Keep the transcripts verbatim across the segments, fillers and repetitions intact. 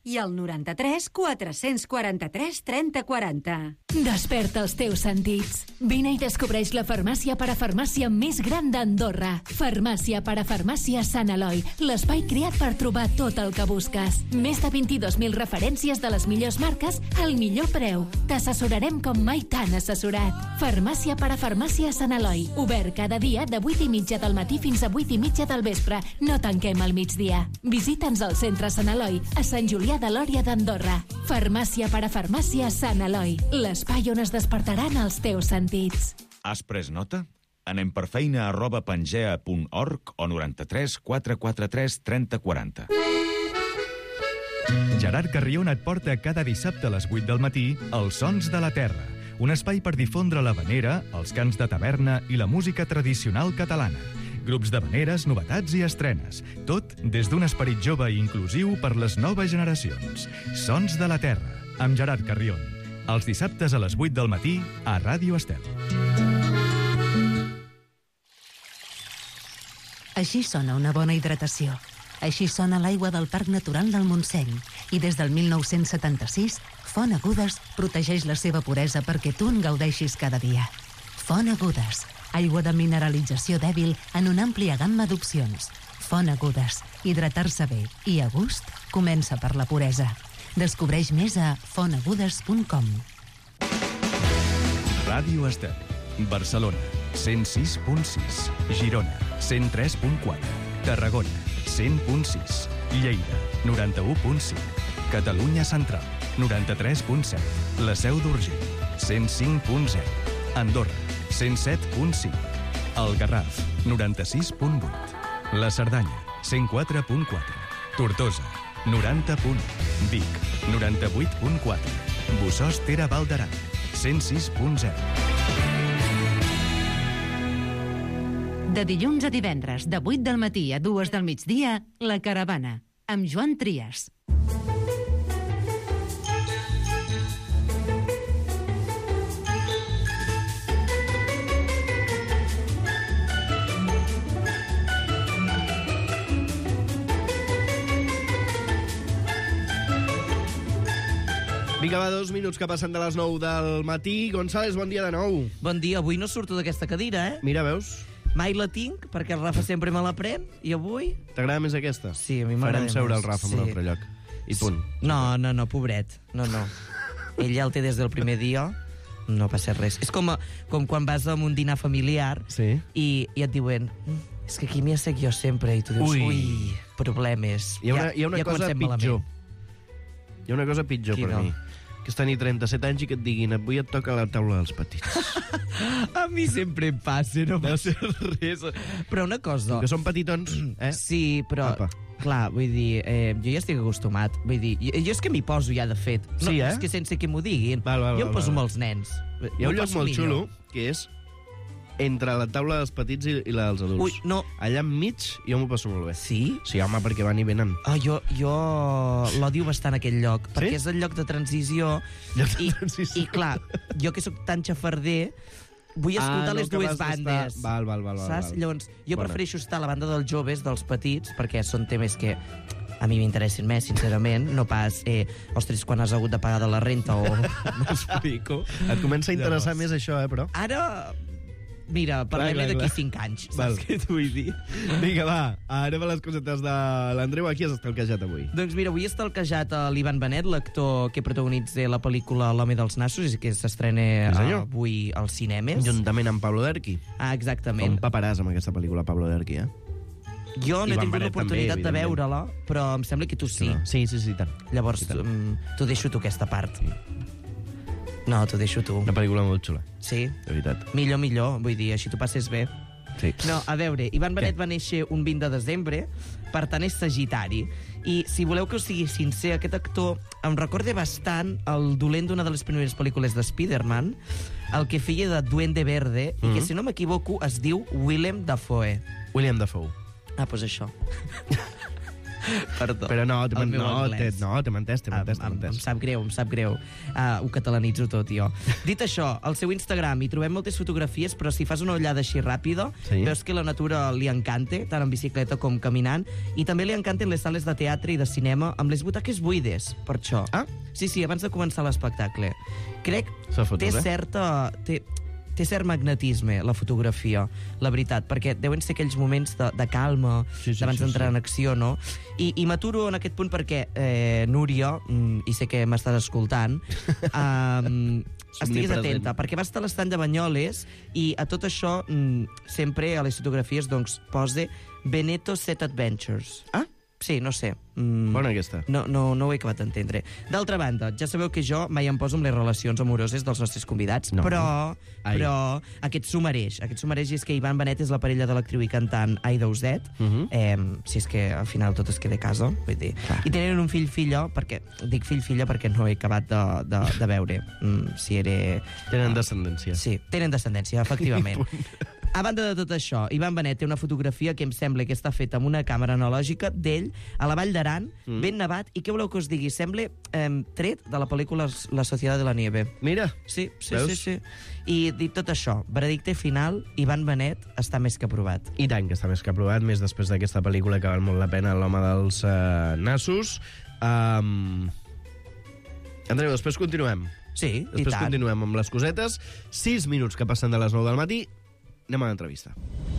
i al noranta-tres quatre-cents quaranta-tres trenta quaranta. Desperta els teus sentits. Vine i descobreix la farmàcia parafarmàcia més gran d'Andorra. Farmàcia parafarmàcia Sant Eloi, l'espai creat per trobar tot el que busques. Més de vint-i-dos mil referències de les millors marques al millor preu. T'assessorarem com mai t'han assessorat. Farmàcia parafarmàcia Sant Eloi, obert cada dia de vuit i mitja del matí fins a vuit i mitja del vespre. No tanquem al migdia. Visita'ns al centre Sant Eloi, a Sant Julià de Lòria d'Andorra. Farmàcia parafarmàcia Sant Eloi, l'espai on es despertaran els teus sentits. Has pres nota? Anem per feina arroba pangea punt org o noranta-tres quatre quaranta-tres trenta quaranta. Gerard Carrion et porta cada dissabte a les vuit del matí Els Sons de la Terra, un espai per difondre l'havanera, els cants de taverna i la música tradicional catalana. Grups d'havaneres, novetats i estrenes. Tot des d'un esperit jove i inclusiu per les noves generacions. Sons de la Terra, amb Gerard Carrion. Els dissabtes a les vuit del matí a Ràdio Estel. Així sona una bona hidratació. Així sona l'aigua del Parc Natural del Montseny. I des del mil nou-cents setanta-sis, Font Agudes protegeix la seva puresa perquè tu en gaudeixis cada dia. Font Agudes, aigua de mineralització dèbil en una àmplia gamma d'opcions. Font Agudes, hidratar-se bé i a gust comença per la puresa. Descobreix més a font agudes punt com. Ràdio Estel, Barcelona, cent sis punt sis. Girona, cent tres punt quatre. Tarragona, cent punt sis. Lleida, noranta-u punt cinc. Catalunya Central, noranta-tres punt set. La Seu d'Urgell, cent cinc punt zero. Andorra, cent set punt cinc. El Garraf, noranta-sis punt vuit. La Cerdanya, cent quatre punt quatre. Tortosa, noranta punt u. Vic, noranta-vuit punt quatre. Bossòst-Tere Val d'Aran, cent sis punt zero. De dilluns a divendres, de vuit del matí a dues del migdia, La Caravana, amb Joan Trias. Vinga, va, dos minuts que passen de les nou del matí. González, bon dia de nou. Bon dia, avui no surto d'aquesta cadira, eh? Mira, veus? Mai la tinc, perquè el Rafa sempre me la pren, i avui... T'agrada més aquesta? Sí, a mi m'agrada més. Farem seure el Rafa en un altre lloc. I punt. No, no, no, pobret. No, no. Ell ja el té des del primer dia, no passa res. És com, a, com quan vas a un dinar familiar sí. i, i et diuen... És que aquí m'hi assec jo sempre, i tu dius, ui, ui problemes. Hi ha una, ja, hi ha una ja cosa pitjor. Malament. Hi ha una cosa pitjor Quina? per mi. Que és tenir trenta-set anys i que et diguin avui et toca la taula dels petits. A mi sempre em passa, no Deu ser res. Però una cosa... Que són petitons, eh? Sí, però... Apa. Clar, vull dir, eh, jo ja estic acostumat. Vull dir, jo, jo és que m'hi poso ja, de fet. No, Sí, eh? És que sense que m'ho diguin. Val, val, jo em val, poso val. amb els nens. Hi ha un M'ho lloc passo molt millor. xulo, que és entre la taula dels petits i, i la dels adults. Ui, no. Allà enmig jo m'ho passo molt bé. Sí? Sí, home, perquè van i venen. Ah, jo jo l'odio bastant aquell lloc, Sí? perquè és el lloc de transició. Lloc de I, transició. I clar, jo que sóc tan xafarder, vull escoltar Ah, no, les que dues vas estar- bandes. Val, val, val, val, Saps? val. Llavors, jo Bona. prefereixo estar a la banda dels joves, dels petits, perquè són temes que a mi m'interessen més, sincerament, no pas, eh, ostres, quan has hagut de pagar de la renta o... M'explico. Et comença a interessar Llavors. més això, eh, però? Ara, mira, parlem-ne clar, d'aquí clar. cinc anys, saps Val. què t'ho vull dir? Vinga, va, anem a les cosetes de l'Andreu. Aquí has estalquejat avui. Doncs mira, avui està alquejat a l'Ivan Benet, l'actor que protagonitza la pel·lícula L'home dels nassos, i que s'estrena Sí, senyor. avui als cinemes. Juntament amb Pablo Derqui. Ah, Com exactament. paperàs amb aquesta pel·lícula, Pablo Derqui, eh? Jo no he Ivan tingut Benet l'oportunitat també, de evidentment. veure-la, però em sembla que tu sí. Sí, sí, sí, tant. Llavors, I tant. um, t'ho deixo tu, aquesta part. No, t'ho deixo tu. Una pel·lícula molt xula, Sí? de veritat. Millor, millor. Vull dir, així t'ho passes bé. Sí. No, a veure, Ivan Benet Què? va néixer un vint de desembre, per tant és sagitari. I si voleu que us sigui sincer, aquest actor em recorda bastant el dolent d'una de les primeres pel·lícules de Spider-Man, el que feia de Duende Verde, mm -hmm. i que, si no m'equivoco, es diu Willem Dafoe. William Dafoe. Ah, doncs això. Perdó. Però no, t'he El meu no, anglès. no, t'hem entès, t'hem entès, t'hem Em, em, em entès. sap greu, em sap greu. Uh, ho catalanitzo tot, jo. Dit això, al seu Instagram hi trobem moltes fotografies, però si fas una ullada així ràpida, Sí. veus que la natura li encanta, tant en bicicleta com caminant, i també li encanten les sales de teatre i de cinema amb les butaques buides, per això. Ah? Sí, sí, abans de començar l'espectacle. Crec S'ha fotut, té eh? certa... Té, té cert magnetisme, la fotografia, la veritat, perquè deuen ser aquells moments de, de calma, Sí, sí, abans sí, d'entrar sí. en acció, no? I, i m'aturo en aquest punt perquè, eh, Núria, mm, i sé que m'estàs escoltant, um, estiguis Somnipresent. atenta, perquè vas estar a l'estany de Banyoles i a tot això, mm, sempre a les fotografies, doncs, posa Veneto Set Adventures. Ah? Sí, no sé. Mm, Bona aquesta. no, no, no ho he acabat d'entendre. D'altra banda, ja sabeu que jo mai em poso amb les relacions amoroses dels nostres convidats, No. però, Ai. però aquest s'ho mereix. Aquest s'ho mereix, i és que Ivan Benet és la parella de l'actriu i cantant Aida Uset, Uh -huh. eh, si és que al final tot es queda a casa, vull dir. I tenen un fill-filla, perquè dic fill-filla perquè no he acabat de, de, de veure mm, si era... Tenen descendència. Sí, tenen descendència, efectivament. A banda de tot això, Ivan Benet té una fotografia que em sembla que està feta amb una càmera analògica d'ell a la Vall d'Aran, mm. ben nevat, i què voleu que us digui? Sembla eh, tret de la pel·lícula La Sociedad de la Nieve. Mira. Sí, sí, Veus? sí, sí. I dit tot això, veredicte final, Ivan Benet està més que aprovat. I tant, que està més que aprovat, més després d'aquesta pel·lícula que val molt la pena, L'home dels uh, nassos. Um... Andreu, després continuem. Sí, i Després tant. continuem amb les cosetes. Sis minuts que passen de les nou del matí. Anem a l'entrevista.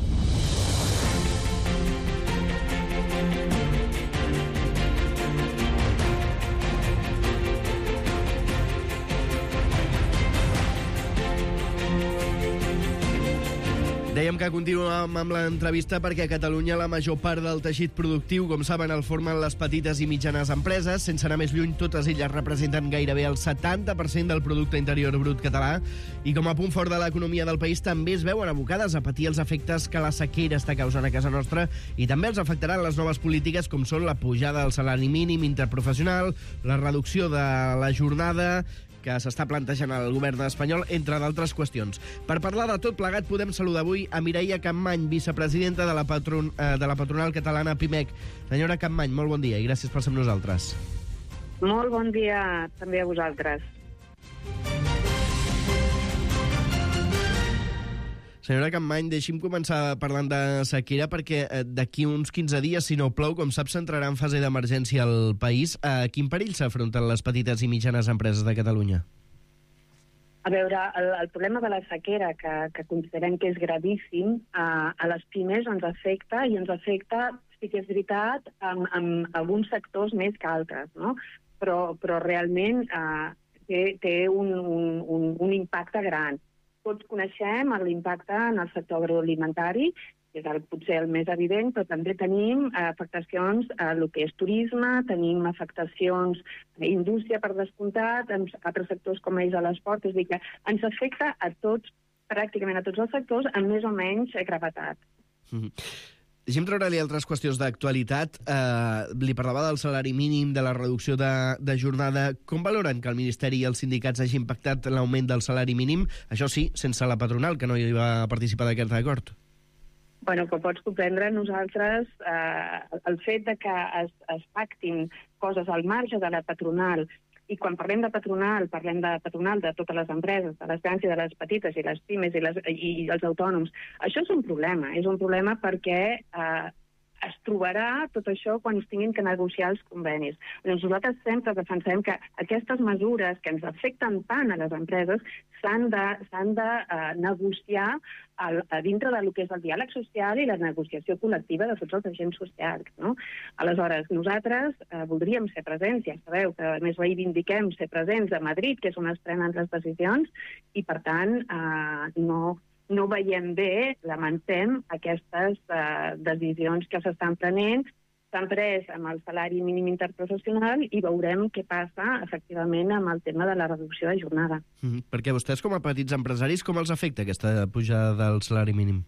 Dèiem que continuem amb l'entrevista perquè a Catalunya la major part del teixit productiu, com saben, el formen les petites i mitjanes empreses. Sense anar més lluny, totes elles representen gairebé el setanta per cent del producte interior brut català i com a punt fort de l'economia del país també es veuen abocades a patir els efectes que la sequera està causant a casa nostra i també els afectaran les noves polítiques com són la pujada del salari mínim interprofessional, la reducció de la jornada que s'està plantejant el govern espanyol, entre d'altres qüestions. Per parlar de tot plegat, podem saludar avui a Mireia Campmany, vicepresidenta de la, patron, eh, de la patronal catalana Pimec. Senyora Campmany, molt bon dia i gràcies per ser amb nosaltres. Molt bon dia també a vosaltres. Senyora Campmany, deixi'm començar parlant de sequera perquè eh, d'aquí uns quinze dies, si no plou, com saps, s'entrarà en fase d'emergència al país. A eh, quin perill s'afronten les petites i mitjanes empreses de Catalunya? A veure, el, el problema de la sequera, que, que considerem que és gravíssim, a, a les pimes ens afecta, i ens afecta, sí que és veritat, en, en alguns sectors més que altres, no? Però, però realment eh, té, té un, un, un, un impacte gran. Tots coneixem l'impacte en el sector agroalimentari, que és el, potser el més evident, però també tenim eh, afectacions a el que és turisme, tenim afectacions a indústria, per descomptat, en altres sectors com és a l'esport, és a dir, que ens afecta a tots, pràcticament a tots els sectors, amb més o menys gravetat. Mm-hmm. Deixi'm treure-li altres qüestions d'actualitat. Eh, li parlava del salari mínim, de la reducció de, de jornada. Com valoren que el Ministeri i els sindicats hagi impactat l'augment del salari mínim? Això sí, sense la patronal, que no hi va participar d'aquest acord. Bueno, com pots comprendre, nosaltres, eh, el fet de que es, es pactin coses al marge de la patronal, i quan parlem de patronal, parlem de patronal de totes les empreses, de les grans i de les petites, i les pimes i, les, i els autònoms. Això és un problema. És un problema perquè eh, es trobarà tot això quan es tinguin que negociar els convenis. Doncs nosaltres sempre defensem que aquestes mesures que ens afecten tant a les empreses s'han de, s'han de uh, negociar al, a dintre del que és el diàleg social i la negociació col·lectiva de tots els agents socials. No? Aleshores, nosaltres uh, voldríem ser presents, ja sabeu que a més reivindiquem ser presents a Madrid, que és on es prenen les decisions, i per tant uh, no... no veiem bé, lamentem, aquestes uh, decisions que s'estan prenent. S'han pres amb el salari mínim interprofessional i veurem què passa, efectivament, amb el tema de la reducció de jornada. Mm-hmm. Perquè vostès, com a petits empresaris, com els afecta aquesta pujada del salari mínim?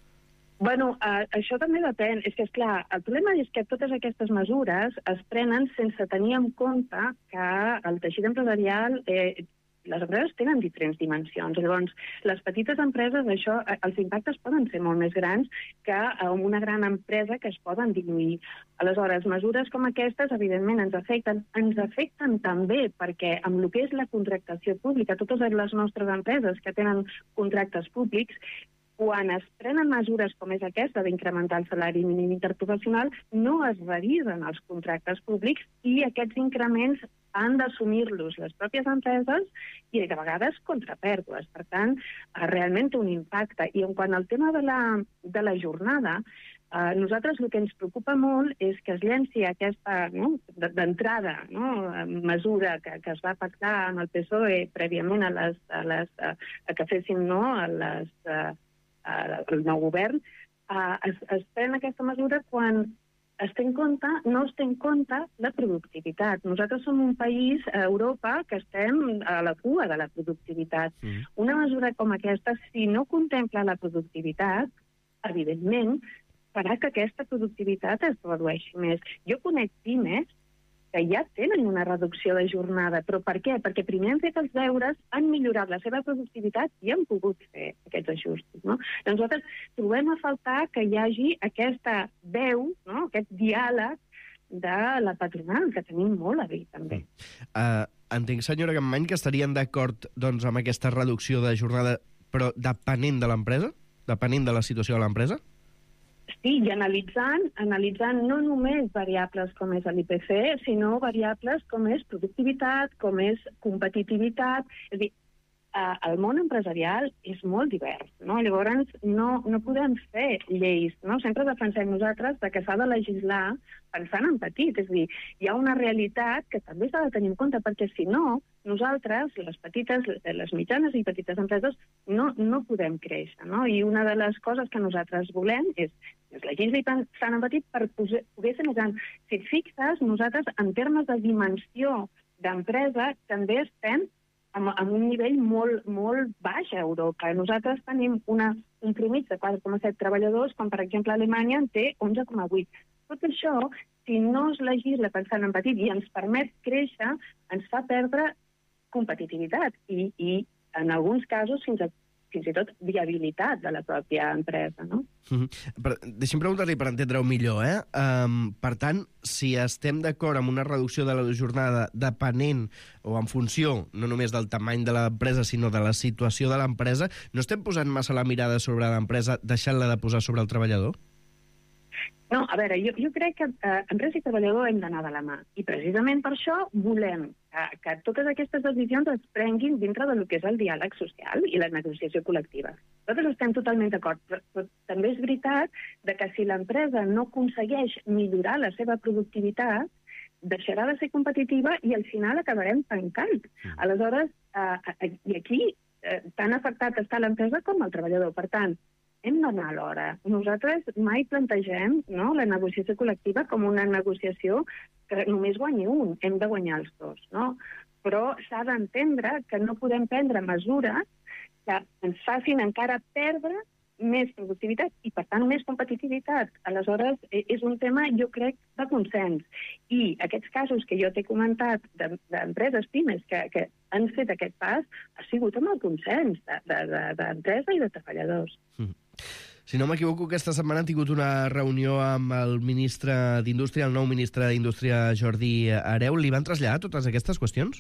Bueno, uh, això també depèn. És que, esclar, el problema és que totes aquestes mesures es prenen sense tenir en compte que el teixit empresarial... Eh, les empreses tenen diferents dimensions. Llavors, les petites empreses, això, els impactes poden ser molt més grans que amb una gran empresa que es poden diluir. Aleshores, mesures com aquestes, evidentment, ens afecten. Ens afecten també perquè amb el que és la contractació pública, totes les nostres empreses que tenen contractes públics, quan es prenen mesures com és aquesta d'incrementar el salari mínim interprofessional, no es revisen els contractes públics i aquests increments han d'assumir-los les pròpies empreses i de vegades contra pèrdues. Per tant, realment té un impacte. I en quant al tema de la, de la jornada, eh, nosaltres el que ens preocupa molt és que es llenci aquesta, no, d'entrada, no, mesura que, que es va pactar amb el P S O E prèviament a, les, a, les, a, a que fessin no, a les, a, a, el nou govern, a, es, es pren aquesta mesura quan es té en compte, no es té en compte la productivitat. Nosaltres som un país a Europa que estem a la cua de la productivitat. Mm. Una mesura com aquesta, si no contempla la productivitat, evidentment, farà que aquesta productivitat es redueixi més. Jo conec pimes que ja tenen una reducció de jornada. Però per què? Perquè primer han fet els deures, han millorat la seva productivitat i han pogut fer aquests ajustos. No? Doncs nosaltres trobem a faltar que hi hagi aquesta veu, no? Aquest diàleg de la patronal, que tenim molt a dir, també. Uh, entenc, senyora Campmany, que estarien d'acord doncs, amb aquesta reducció de jornada, però depenent de l'empresa? Depenent de la situació de l'empresa? Sí, i analitzant, analitzant no només variables com és l'I P C, sinó variables com és productivitat, com és competitivitat. És a dir, el món empresarial és molt divers, no? Llavors no, no podem fer lleis, no? Sempre defensem nosaltres que s'ha de legislar pensant en petit, és a dir, hi ha una realitat que també s'ha de tenir en compte, perquè si no, nosaltres, les petites, les mitjanes i petites empreses, no, no podem créixer, no? I una de les coses que nosaltres volem és es legisli pensant en petit per poder ser més gran. Si et fixes, nosaltres, en termes de dimensió d'empresa, també estem amb, amb un nivell molt, molt baix a Europa. Nosaltres tenim una, un promís de quatre coma set treballadors, quan, per exemple, Alemanya en té onze coma vuit. Tot això, si no es legisla pensant en petit i ens permet créixer, ens fa perdre competitivitat i, i en alguns casos, fins a fins i tot viabilitat de la pròpia empresa, no? Mm-hmm. Per, deixi'm preguntar-li per entendre-ho millor, eh? Um, per tant, si estem d'acord amb una reducció de la jornada depenent o en funció no només del tamany de l'empresa, sinó de la situació de l'empresa, no estem posant massa la mirada sobre l'empresa deixant-la de posar sobre el treballador? No, a veure, jo, jo crec que eh, empresa i treballador hem d'anar de la mà. I precisament per això volem que, que totes aquestes decisions es prenguin dintre del que és el diàleg social i la negociació col·lectiva. Nosaltres estem totalment d'acord, però, però també és veritat de que si l'empresa no aconsegueix millorar la seva productivitat, deixarà de ser competitiva i al final acabarem tancant. Aleshores, eh, i aquí eh, tan afectat està l'empresa com el treballador. Per tant, hem d'anar a l'hora. Nosaltres mai plantegem, no, la negociació col·lectiva com una negociació que només guanyi un, hem de guanyar els dos, no? Però s'ha d'entendre que no podem prendre mesures que ens facin encara perdre més productivitat i, per tant, més competitivitat. Aleshores, és un tema, jo crec, de consens. I aquests casos que jo t'he comentat d'empreses pimes que, que han fet aquest pas ha sigut amb el consens d'empresa i de treballadors. Mm. Si no m'equivoco, aquesta setmana han tingut una reunió amb el ministre d'Indústria, el nou ministre d'Indústria, Jordi Hereu. Li van traslladar totes aquestes qüestions?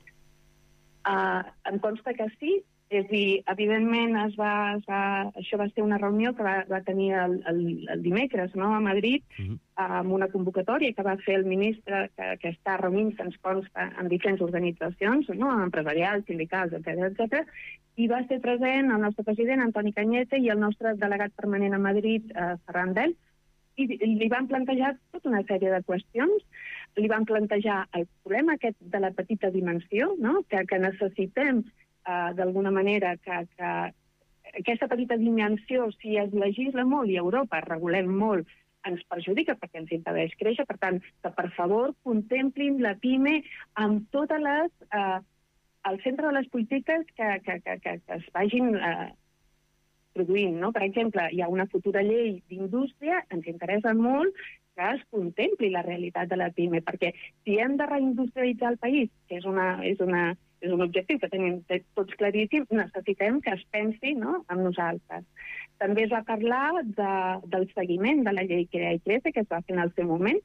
Uh, em consta que sí. És a dir, evidentment, es va, es va, això va ser una reunió que va, va tenir el, el, el dimecres, no?, a Madrid, uh-huh. amb una convocatòria que va fer el ministre, que, que està reunint-se, ens consta, en diferents organitzacions, no?, empresarials, sindicals, etcètera, etcètera, i va ser present el nostre president, Antoni Cañete, i el nostre delegat permanent a Madrid, eh, Ferran Bel, i li van plantejar tota una sèrie de qüestions. Li van plantejar el problema aquest de la petita dimensió, no?, que, que necessitem Uh, d'alguna manera que, que aquesta petita dimensió, si es legisla molt i a Europa regulem molt, ens perjudica perquè ens impedeix créixer. Per tant, que per favor contemplin la PIME amb totes les... Uh, al centre de les polítiques que, que, que, que, que es vagin uh, produint, no? Per exemple, hi ha una futura llei d'indústria, ens interessa molt que es contempli la realitat de la PIME, perquè si hem de reindustrialitzar el país, que és, una, és, una, és un objectiu que tenim tots claríssim, necessitem que es pensi, no?, amb nosaltres. També es va parlar de, del seguiment de la llei Crea i Crece, que es va fer en el seu moment,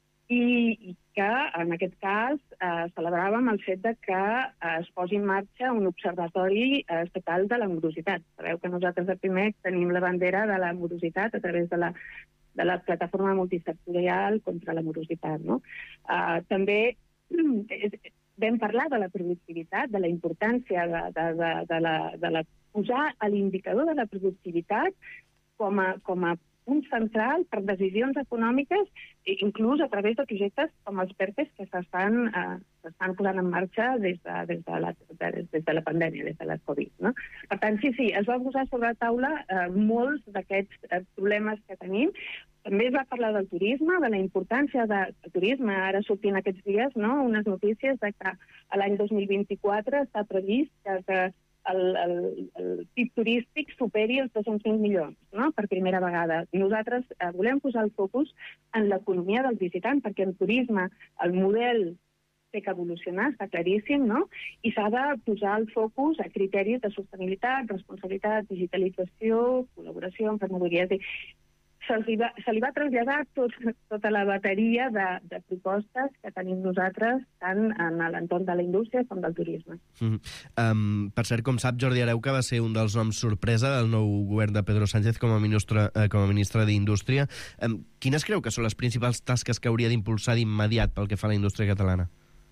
i que, en aquest cas, eh, celebràvem el fet de que eh, es posi en marxa un observatori eh, estatal de la morositat. Sabeu que nosaltres a PIMEC tenim la bandera de la morositat a través de la, de la plataforma multisectorial contra la morositat, no? Eh, també eh, vam parlar de la productivitat, de la importància de, de, de, de, la, de la, posar l'indicador de la productivitat com a, com a punt central per decisions econòmiques, inclús a través de projectes com els PERTES que s'estan eh, s'estan posant en marxa des de, des, de la, de, des de la pandèmia, des de la Covid, no? Per tant, sí, sí, es va posar sobre la taula eh, molts d'aquests eh, problemes que tenim. També es va parlar del turisme, de la importància del turisme. Ara sortint aquests dies, no?, unes notícies de que l'any dos mil vint-i-quatre està previst que, que el, el, el P I B turístic superi els dos-cents vint milions, no?, per primera vegada. Nosaltres eh, volem posar el focus en l'economia del visitant, perquè en turisme el model té que evolucionar, està claríssim, no?, i s'ha de posar el focus a criteris de sostenibilitat, responsabilitat, digitalització, col·laboració, emprenedoria. És a dir, se li va, se li va traslladar tot, tota la bateria de, de propostes que tenim nosaltres tant en l'entorn de la indústria com del turisme. Mm. Um, per cert, com sap, Jordi Areuca va ser un dels noms sorpresa del nou govern de Pedro Sánchez com a ministre, eh, com a ministre d'Indústria. Um, quines creu que són les principals tasques que hauria d'impulsar d'immediat pel que fa a la indústria catalana?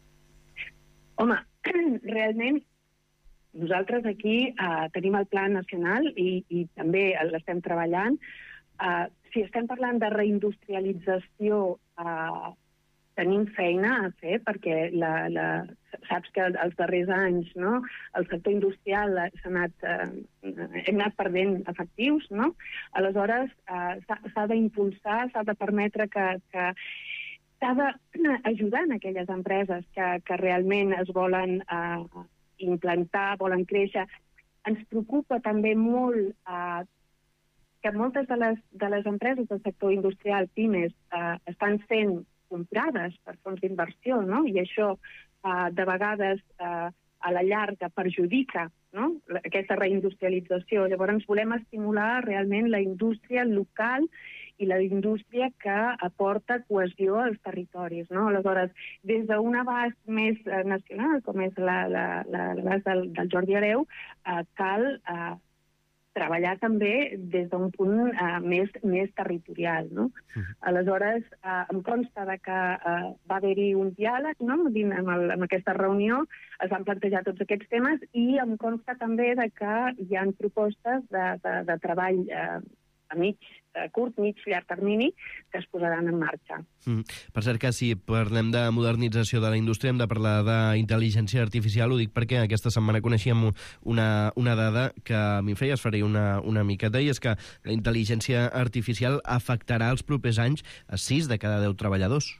Home, realment nosaltres aquí eh, tenim el Pla Nacional i, i també l'estem treballant. Uh, si estem parlant de reindustrialització, uh, tenim feina a fer, perquè la, la, saps que els darrers anys, no?, el sector industrial s'ha anat, uh, hem anat perdent efectius, no? Aleshores, uh, s'ha d'impulsar, s'ha de permetre que, que s'ha d'ajudar en aquelles empreses que, que realment es volen uh, implantar, volen créixer. Ens preocupa també molt uh, que moltes de les, de les empreses del sector industrial, pimes, eh, estan sent comprades per fons d'inversió, no?, i això eh, de vegades eh, a la llarga perjudica, no?, aquesta reindustrialització. Llavors volem estimular realment la indústria local i la indústria que aporta cohesió als territoris, no? Aleshores, des d'un abast més eh, nacional, com és l'abast del, del Jordi Hereu, eh, cal eh, treballar també des d'un punt uh, més, més territorial, no? Uh-huh. Aleshores, uh, em consta de que uh, va haver-hi un diàleg, no?, amb, el, amb aquesta reunió, es van plantejar tots aquests temes i em consta també de que hi ha propostes de, de, de treball uh, a mig, a curt, mig, llarg termini, que es posaran en marxa. Mm. Per cert que si parlem de modernització de la indústria hem de parlar d'intel·ligència artificial. Ho dic perquè aquesta setmana coneixíem una, una dada que a mi feia esferir una, una miqueta, i és que la intel·ligència artificial afectarà els propers anys a sis de cada deu treballadors.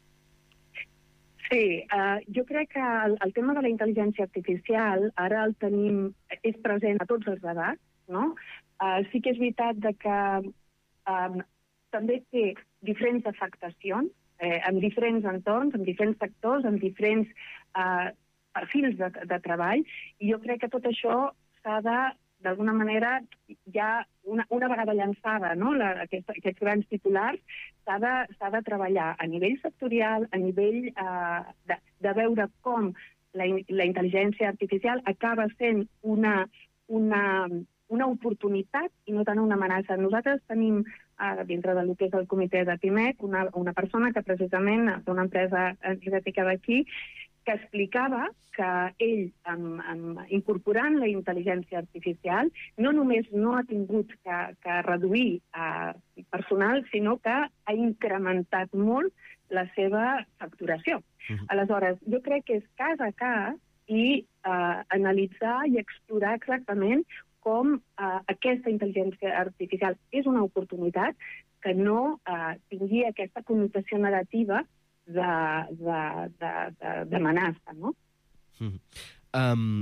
Sí, uh, jo crec que el, el tema de la intel·ligència artificial ara el tenim, és present a tots els debats, no? Uh, sí que és veritat de que um, també té diferents afectacions eh, en diferents entorns, en diferents sectors, en diferents uh, perfils de, de treball, i jo crec que tot això s'ha de, d'alguna manera, ja una, una vegada llançada, no?, la, aquest, aquests grans titulars, s'ha de, s'ha de treballar a nivell sectorial, a nivell uh, de, de veure com la, la intel·ligència artificial acaba sent una, una una oportunitat i no tant una amenaça. Nosaltres tenim, eh, dintre del que és el comitè de PIMEC, una, una persona que precisament d'una empresa energètica d'aquí, que explicava que ell, amb, amb, incorporant la intel·ligència artificial, no només no ha tingut que, que reduir eh, personal, sinó que ha incrementat molt la seva facturació. Uh-huh. Aleshores, jo crec que és cas a cas i eh, analitzar i explorar exactament com eh, aquesta intel·ligència artificial és una oportunitat, que no eh, tingui aquesta connotació negativa d'amenaça, no? Mm. Um,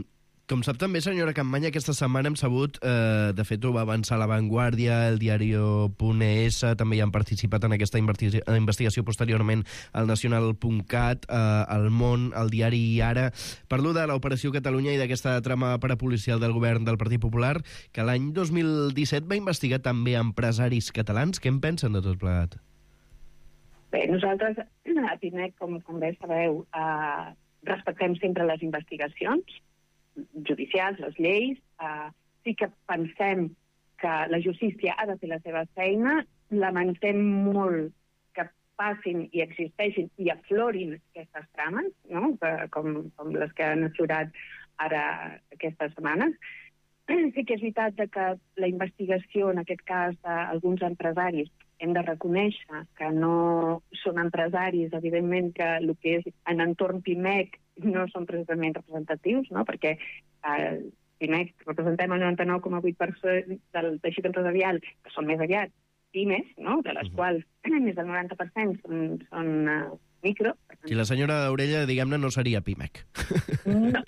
Com sap també, senyora Campmany, aquesta setmana hem sabut, eh, de fet ho va avançar La Vanguardia, el diario.es, també hi han participat en aquesta investigació posteriorment el nacional punt cat, eh, el Món, el diari I Ara. Parlo de l'Operació Catalunya i d'aquesta trama parapolicial del govern del Partit Popular, que l'any dos mil disset va investigar també empresaris catalans. Què en pensen de tot plegat? Bé, nosaltres a Pimec, com, com bé sabeu, eh, respectem sempre les investigacions judicials, les lleis. Uh, sí que pensem que la justícia ha de fer la seva feina. Lamentem molt que passin i existeixin i aflorin aquestes trames, no? que, com, com les que han aflorat ara aquestes setmanes. Sí que és veritat que la investigació, en aquest cas d'alguns empresaris, hem de reconèixer que no són empresaris, evidentment que el que és en entorn Pimec no són precisament representatius, no? perquè eh, Pimec representem el noranta-nou coma vuit per cent del teixit empresarial, que són més aviat pimes, no? de les uh-huh. quals més del noranta per cent són, són uh, micro. I la senyora Orella, diguem-ne, no seria Pimec. No.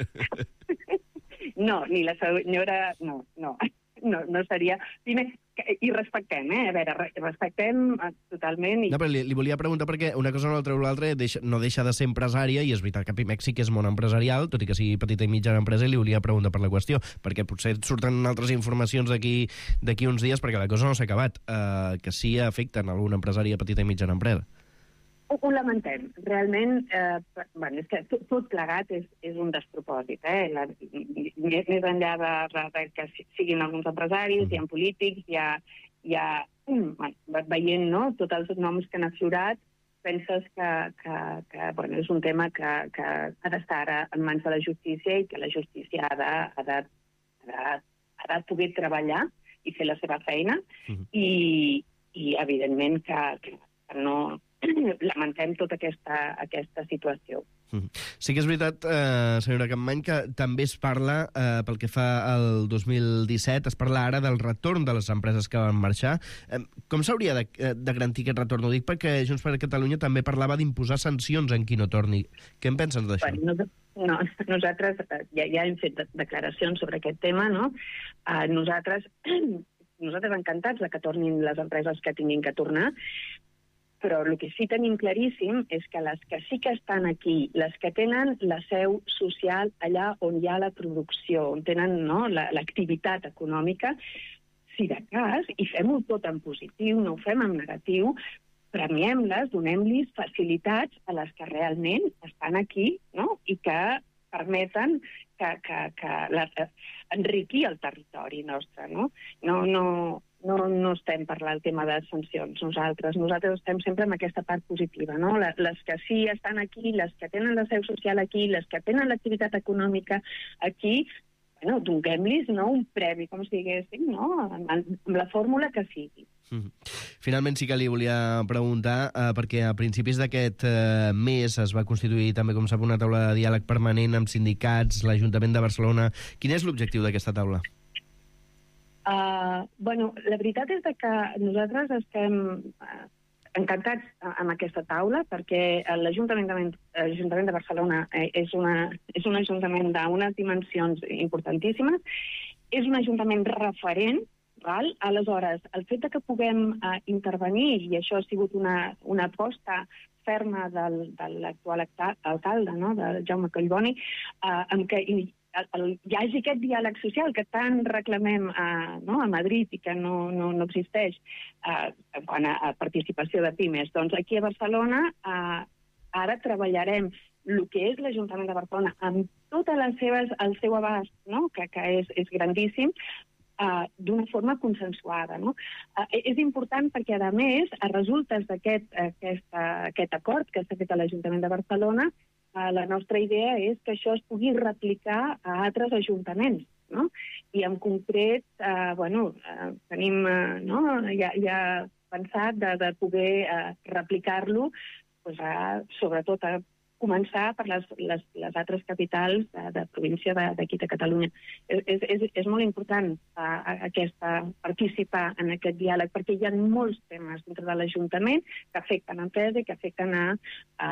No, ni la senyora... No, no. No, no seria... Primer, i respectem, eh? A veure, respectem totalment... I... No, però li, li volia preguntar perquè una cosa no la treu l'altra, no deixa de ser empresària, i és veritat que Pimec sí que és món empresarial, tot i que sigui petita i mitjana empresa, i li volia preguntar per la qüestió, perquè potser surten altres informacions d'aquí d'aquí uns dies, perquè la cosa no s'ha acabat, eh, que sí afecten alguna empresària petita i mitjana empresa. Ho, ho lamentem. Realment, eh, bueno, és que tot, tot plegat és, és un despropòsit. Eh? La, més, més enllà de, de, de que siguin alguns empresaris, hi ha polítics, hi ha, hi ha bueno, veient no, tots els noms que han aflorat, penses que, que, que bueno, és un tema que, que ha d'estar ara en mans de la justícia i que la justícia ha de, ha de, ha de, ha de poder treballar i fer la seva feina uh-huh. i, i evidentment que, que no... lamentem tota aquesta, aquesta situació. Sí que és veritat, eh, senyora Campmany, que també es parla, eh, pel que fa al dos mil disset, es parla ara del retorn de les empreses que van marxar. Eh, com s'hauria de, de garantir aquest retorn? Ho dic perquè Junts per Catalunya també parlava d'imposar sancions en qui no torni. Què en pensen d'això? Bueno, no, nosaltres ja, ja hem fet declaracions sobre aquest tema, no? Uh, nosaltres, nosaltres encantats de que tornin les empreses que tinguin que tornar, però el que sí tenim claríssim és que les que sí que estan aquí, les que tenen la seu social allà on hi ha la producció, on tenen no, l'activitat econòmica, si de cas, i fem-ho tot en positiu, no ho fem en negatiu, premiem-les, donem-los facilitats a les que realment estan aquí, no? I que permeten que, que, que la, enriquir el territori nostre, no? No, no, no, no estem parlant del tema de sancions nosaltres. Nosaltres estem sempre en aquesta part positiva, no? Les que sí estan aquí, les que tenen la seu social aquí, les que tenen l'activitat econòmica aquí, bueno, donem-los no, un premi, com si diguéssim, no? Amb la fórmula que sigui. Finalment sí que li volia preguntar, eh, perquè a principis d'aquest eh, mes es va constituir també, com sap, una taula de diàleg permanent amb sindicats, l'Ajuntament de Barcelona. Quin és l'objectiu d'aquesta taula? Uh, bueno, la veritat és que nosaltres estem uh, encantats amb aquesta taula perquè l'Ajuntament de, l'Ajuntament de Barcelona és, una, és un ajuntament d'unes dimensions importantíssimes, és un ajuntament referent. Val? Aleshores, el fet que puguem uh, intervenir, i això ha sigut una, una aposta ferma del, de l'actual alcalde, no? de Jaume Collboni, uh, amb què hi, el, hi hagi aquest diàleg social que tant reclamem uh, no? a Madrid i que no, no, no existeix uh, en quant a, a participació de pimes. Doncs aquí a Barcelona uh, ara treballarem el que és l'Ajuntament de Barcelona amb totes les seves, el seu abast, no? que, que és, és grandíssim, Uh, d'una forma consensuada. No? Uh, és important perquè, a més, a resultes d'aquest aquest, uh, aquest acord que s'ha fet a l'Ajuntament de Barcelona, uh, la nostra idea és que això es pugui replicar a altres ajuntaments. No? I en concret, uh, bueno, uh, tenim uh, no? ja, ja pensat de, de poder uh, replicar-lo pues, uh, sobretot a començar per les, les, les altres capitals de, de província d'aquí de, de Catalunya. És, és, és molt important uh, aquesta, participar en aquest diàleg, perquè hi ha molts temes dintre de l'Ajuntament que afecten a empresa i que afecten a, a,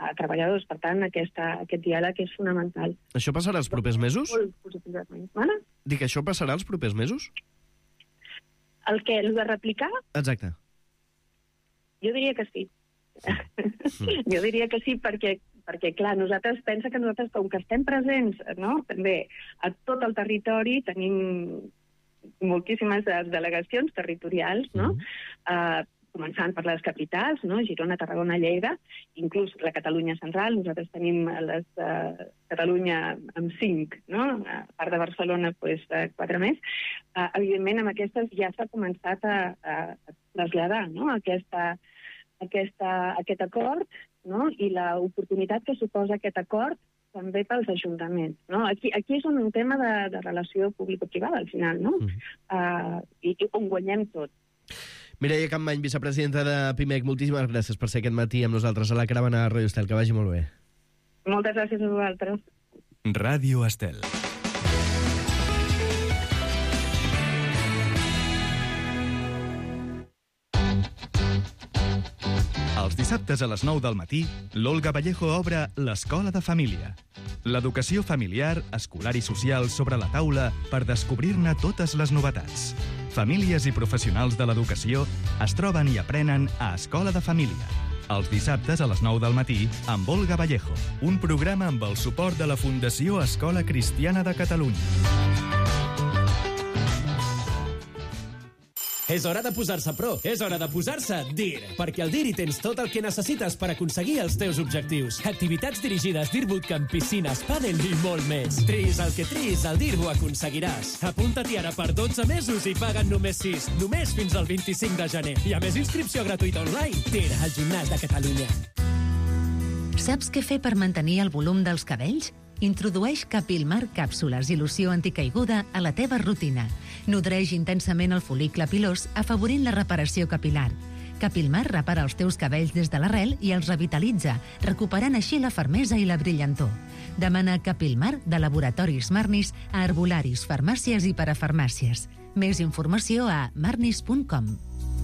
a treballadors. Per tant, aquesta, aquest diàleg és fonamental. Això passarà els propers mesos? Molt positivament. Vale? Dic, això passarà els propers mesos? El que, el de replicar? Exacte. Jo diria que sí. Mm. Jo diria que sí, perquè, perquè clar, nosaltres pensa que nosaltres, com que estem presents, no?, també a tot el territori, tenim moltíssimes delegacions territorials, no?, mm. uh, començant per les capitals, no?, Girona, Tarragona, Lleida, inclús la Catalunya central. Nosaltres tenim les uh, Catalunya amb cinc, no?, a part de Barcelona, pues, uh, quatre més. Uh, evidentment, amb aquestes ja s'ha començat a, a traslladar, no?, aquesta, aquesta, aquest acord, no?, i l'oportunitat que suposa aquest acord també pels ajuntaments, no? Aquí, aquí és un tema de, de relació público-privada, al final, no?, mm. uh, i, i on guanyem tot. Mireia Campmany, vicepresidenta de Pimec, moltíssimes gràcies per ser aquest matí amb nosaltres a la caravana de Ràdio Estel. Que vagi molt bé. Moltes gràcies a vosaltres. Ràdio Estel. Els dissabtes a les nou del matí, l'Olga Vallejo obre l'Escola de Família. L'educació familiar, escolar i social sobre la taula per descobrir-ne totes les novetats. Famílies i professionals de l'educació es troben i aprenen a Escola de Família. Els dissabtes a les nou del matí amb Olga Vallejo. Un programa amb el suport de la Fundació Escola Cristiana de Catalunya. És hora de posar-se pro, és hora de posar-se D I R, perquè al D I R hi tens tot el que necessites per aconseguir els teus objectius. Activitats dirigides, D I R Bootcamp, piscines, pàdel i molt més. Triïs el que triïs, al D I R ho aconseguiràs. Apunta-t'hi ara per dotze mesos i paguen només sis, només fins al vint-i-cinc de gener. I a més inscripció gratuïta online. D I R, al Gimnàs de Catalunya. Saps què fer per mantenir el volum dels cabells? Introdueix Capilmar càpsules i loció anticaiguda a la teva rutina. Nodreix intensament el fol·licle pilós, afavorint la reparació capilar. Capilmar repara els teus cabells des de l'arrel i els revitalitza, recuperant així la fermesa i la brillantor. Demana Capilmar de Laboratoris Marnis a herbolaris, farmàcies i parafarmàcies. Més informació a marnis punt com.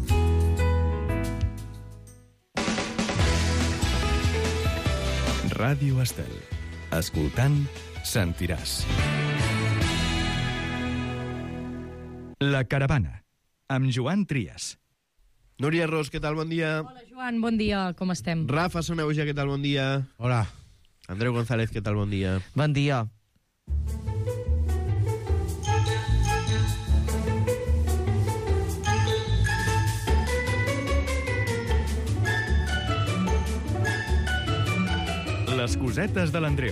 Ràdio Estel. Escoltant, sentiràs. La caravana, amb Joan Trias. Núria Ros, què tal? Bon dia. Hola, Joan, bon dia, com estem? Rafa Soneuja, què tal? Bon dia. Hola. Andreu González, què tal? Bon dia. Bon dia. Les cosetes de l'Andreu.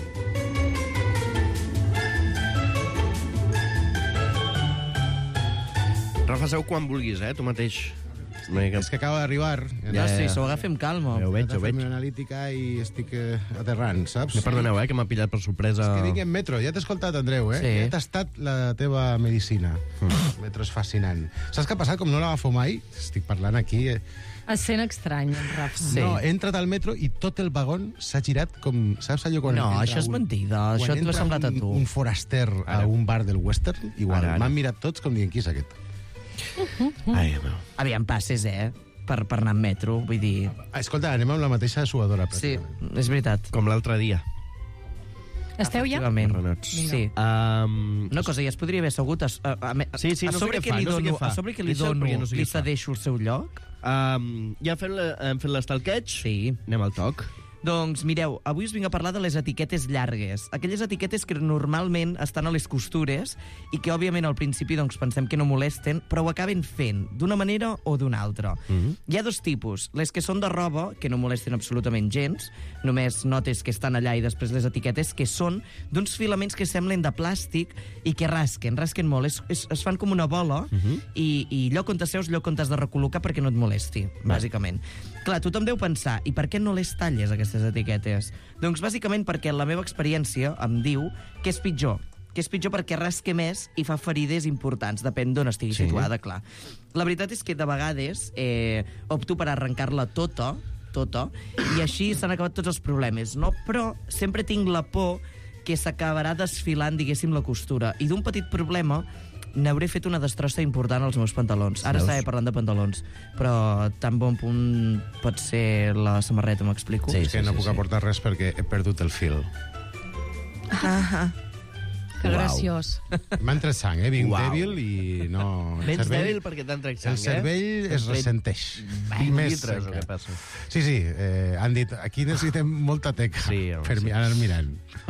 Rafa, seu quan vulguis, eh? Tu mateix. No hi ha cap... És que acaba d'arribar. No, sí, s'ho agafa amb calma. Ja ho veig, ho veig. Una analítica i estic eh, aterrant, saps? Me perdoneu, eh, que m'ha pillat per sorpresa. És que vinc en metro. Ja t'he escoltat, Andreu, eh? Sí. Ja t'ha estat la teva medicina. Mm. Metro és fascinant. Saps què ha passat? Com no l'agafo mai, estic parlant aquí... Eh... Es sent estrany, Rafa. Sí. No, he entrat al metro i tot el vagón s'ha girat com... Saps allò quan No, entra això és un... mentida. Això t'ho ha semblat a tu. Un, un foraster a un bar del western, igual. M'han mirat tots com dient, qui és aquest? Ai, meu. Aviam, passes, eh? Per, per anar en metro, vull dir... Escolta, anem amb la mateixa suadora. Sí, és veritat. Com l'altre dia. Esteu ja? Efectivament. Sí. Um... Una cosa, ja es podria haver assegut... A, a, a, sí, sí, no a sobre sé què que fa, li no sé dono, què fa. a sobre que li Deixa'l dono, perquè no sé li què fa. cedeixo el seu lloc? Um, ja hem fet, la, hem fet l'estalqueig? Sí. Anem al toc. Doncs mireu, avui us vinc a parlar de les etiquetes llargues. Aquelles etiquetes que normalment estan a les costures i que, òbviament, al principi doncs, pensem que no molesten, però ho acaben fent, d'una manera o d'una altra. Mm-hmm. Hi ha dos tipus. Les que són de roba, que no molesten absolutament gens, només notes que estan allà, i després les etiquetes que són d'uns filaments que semblen de plàstic i que rasquen, rasquen molt. Es, es, es fan com una bola mm-hmm. i, i lloc on t'asseus, lloc on t'has de recol·locar perquè no et molesti, Va. bàsicament. Clar, tothom deu pensar, i per què no les talles, aquestes etiquetes? Doncs bàsicament perquè la meva experiència em diu que és pitjor que és pitjor perquè rasca més i fa ferides importants, depèn d'on estigui sí. situada, clar. La veritat és que de vegades eh, opto per arrencar-la tota, tota, i així s'han acabat tots els problemes, no? Però sempre tinc la por que s'acabarà desfilant, diguéssim, la costura. I d'un petit problema n'hauré fet una destrossa important als meus pantalons. Ara Veus? estava parlant de pantalons, però tan bon punt pot ser la samarreta, m'explico? És que no puc aportar res perquè he perdut el fil. Ah, Que graciós. M'ha entrat sang, eh? Vinc Uau. dèbil i no... el Vens cervell- dèbil perquè t'han tret sang, El cervell es ressenteix. vint Més litres, o encara. què passa? Sí, sí, eh, han dit, aquí necessitem molta teca Sí, home, per sí. mi- anar mirant.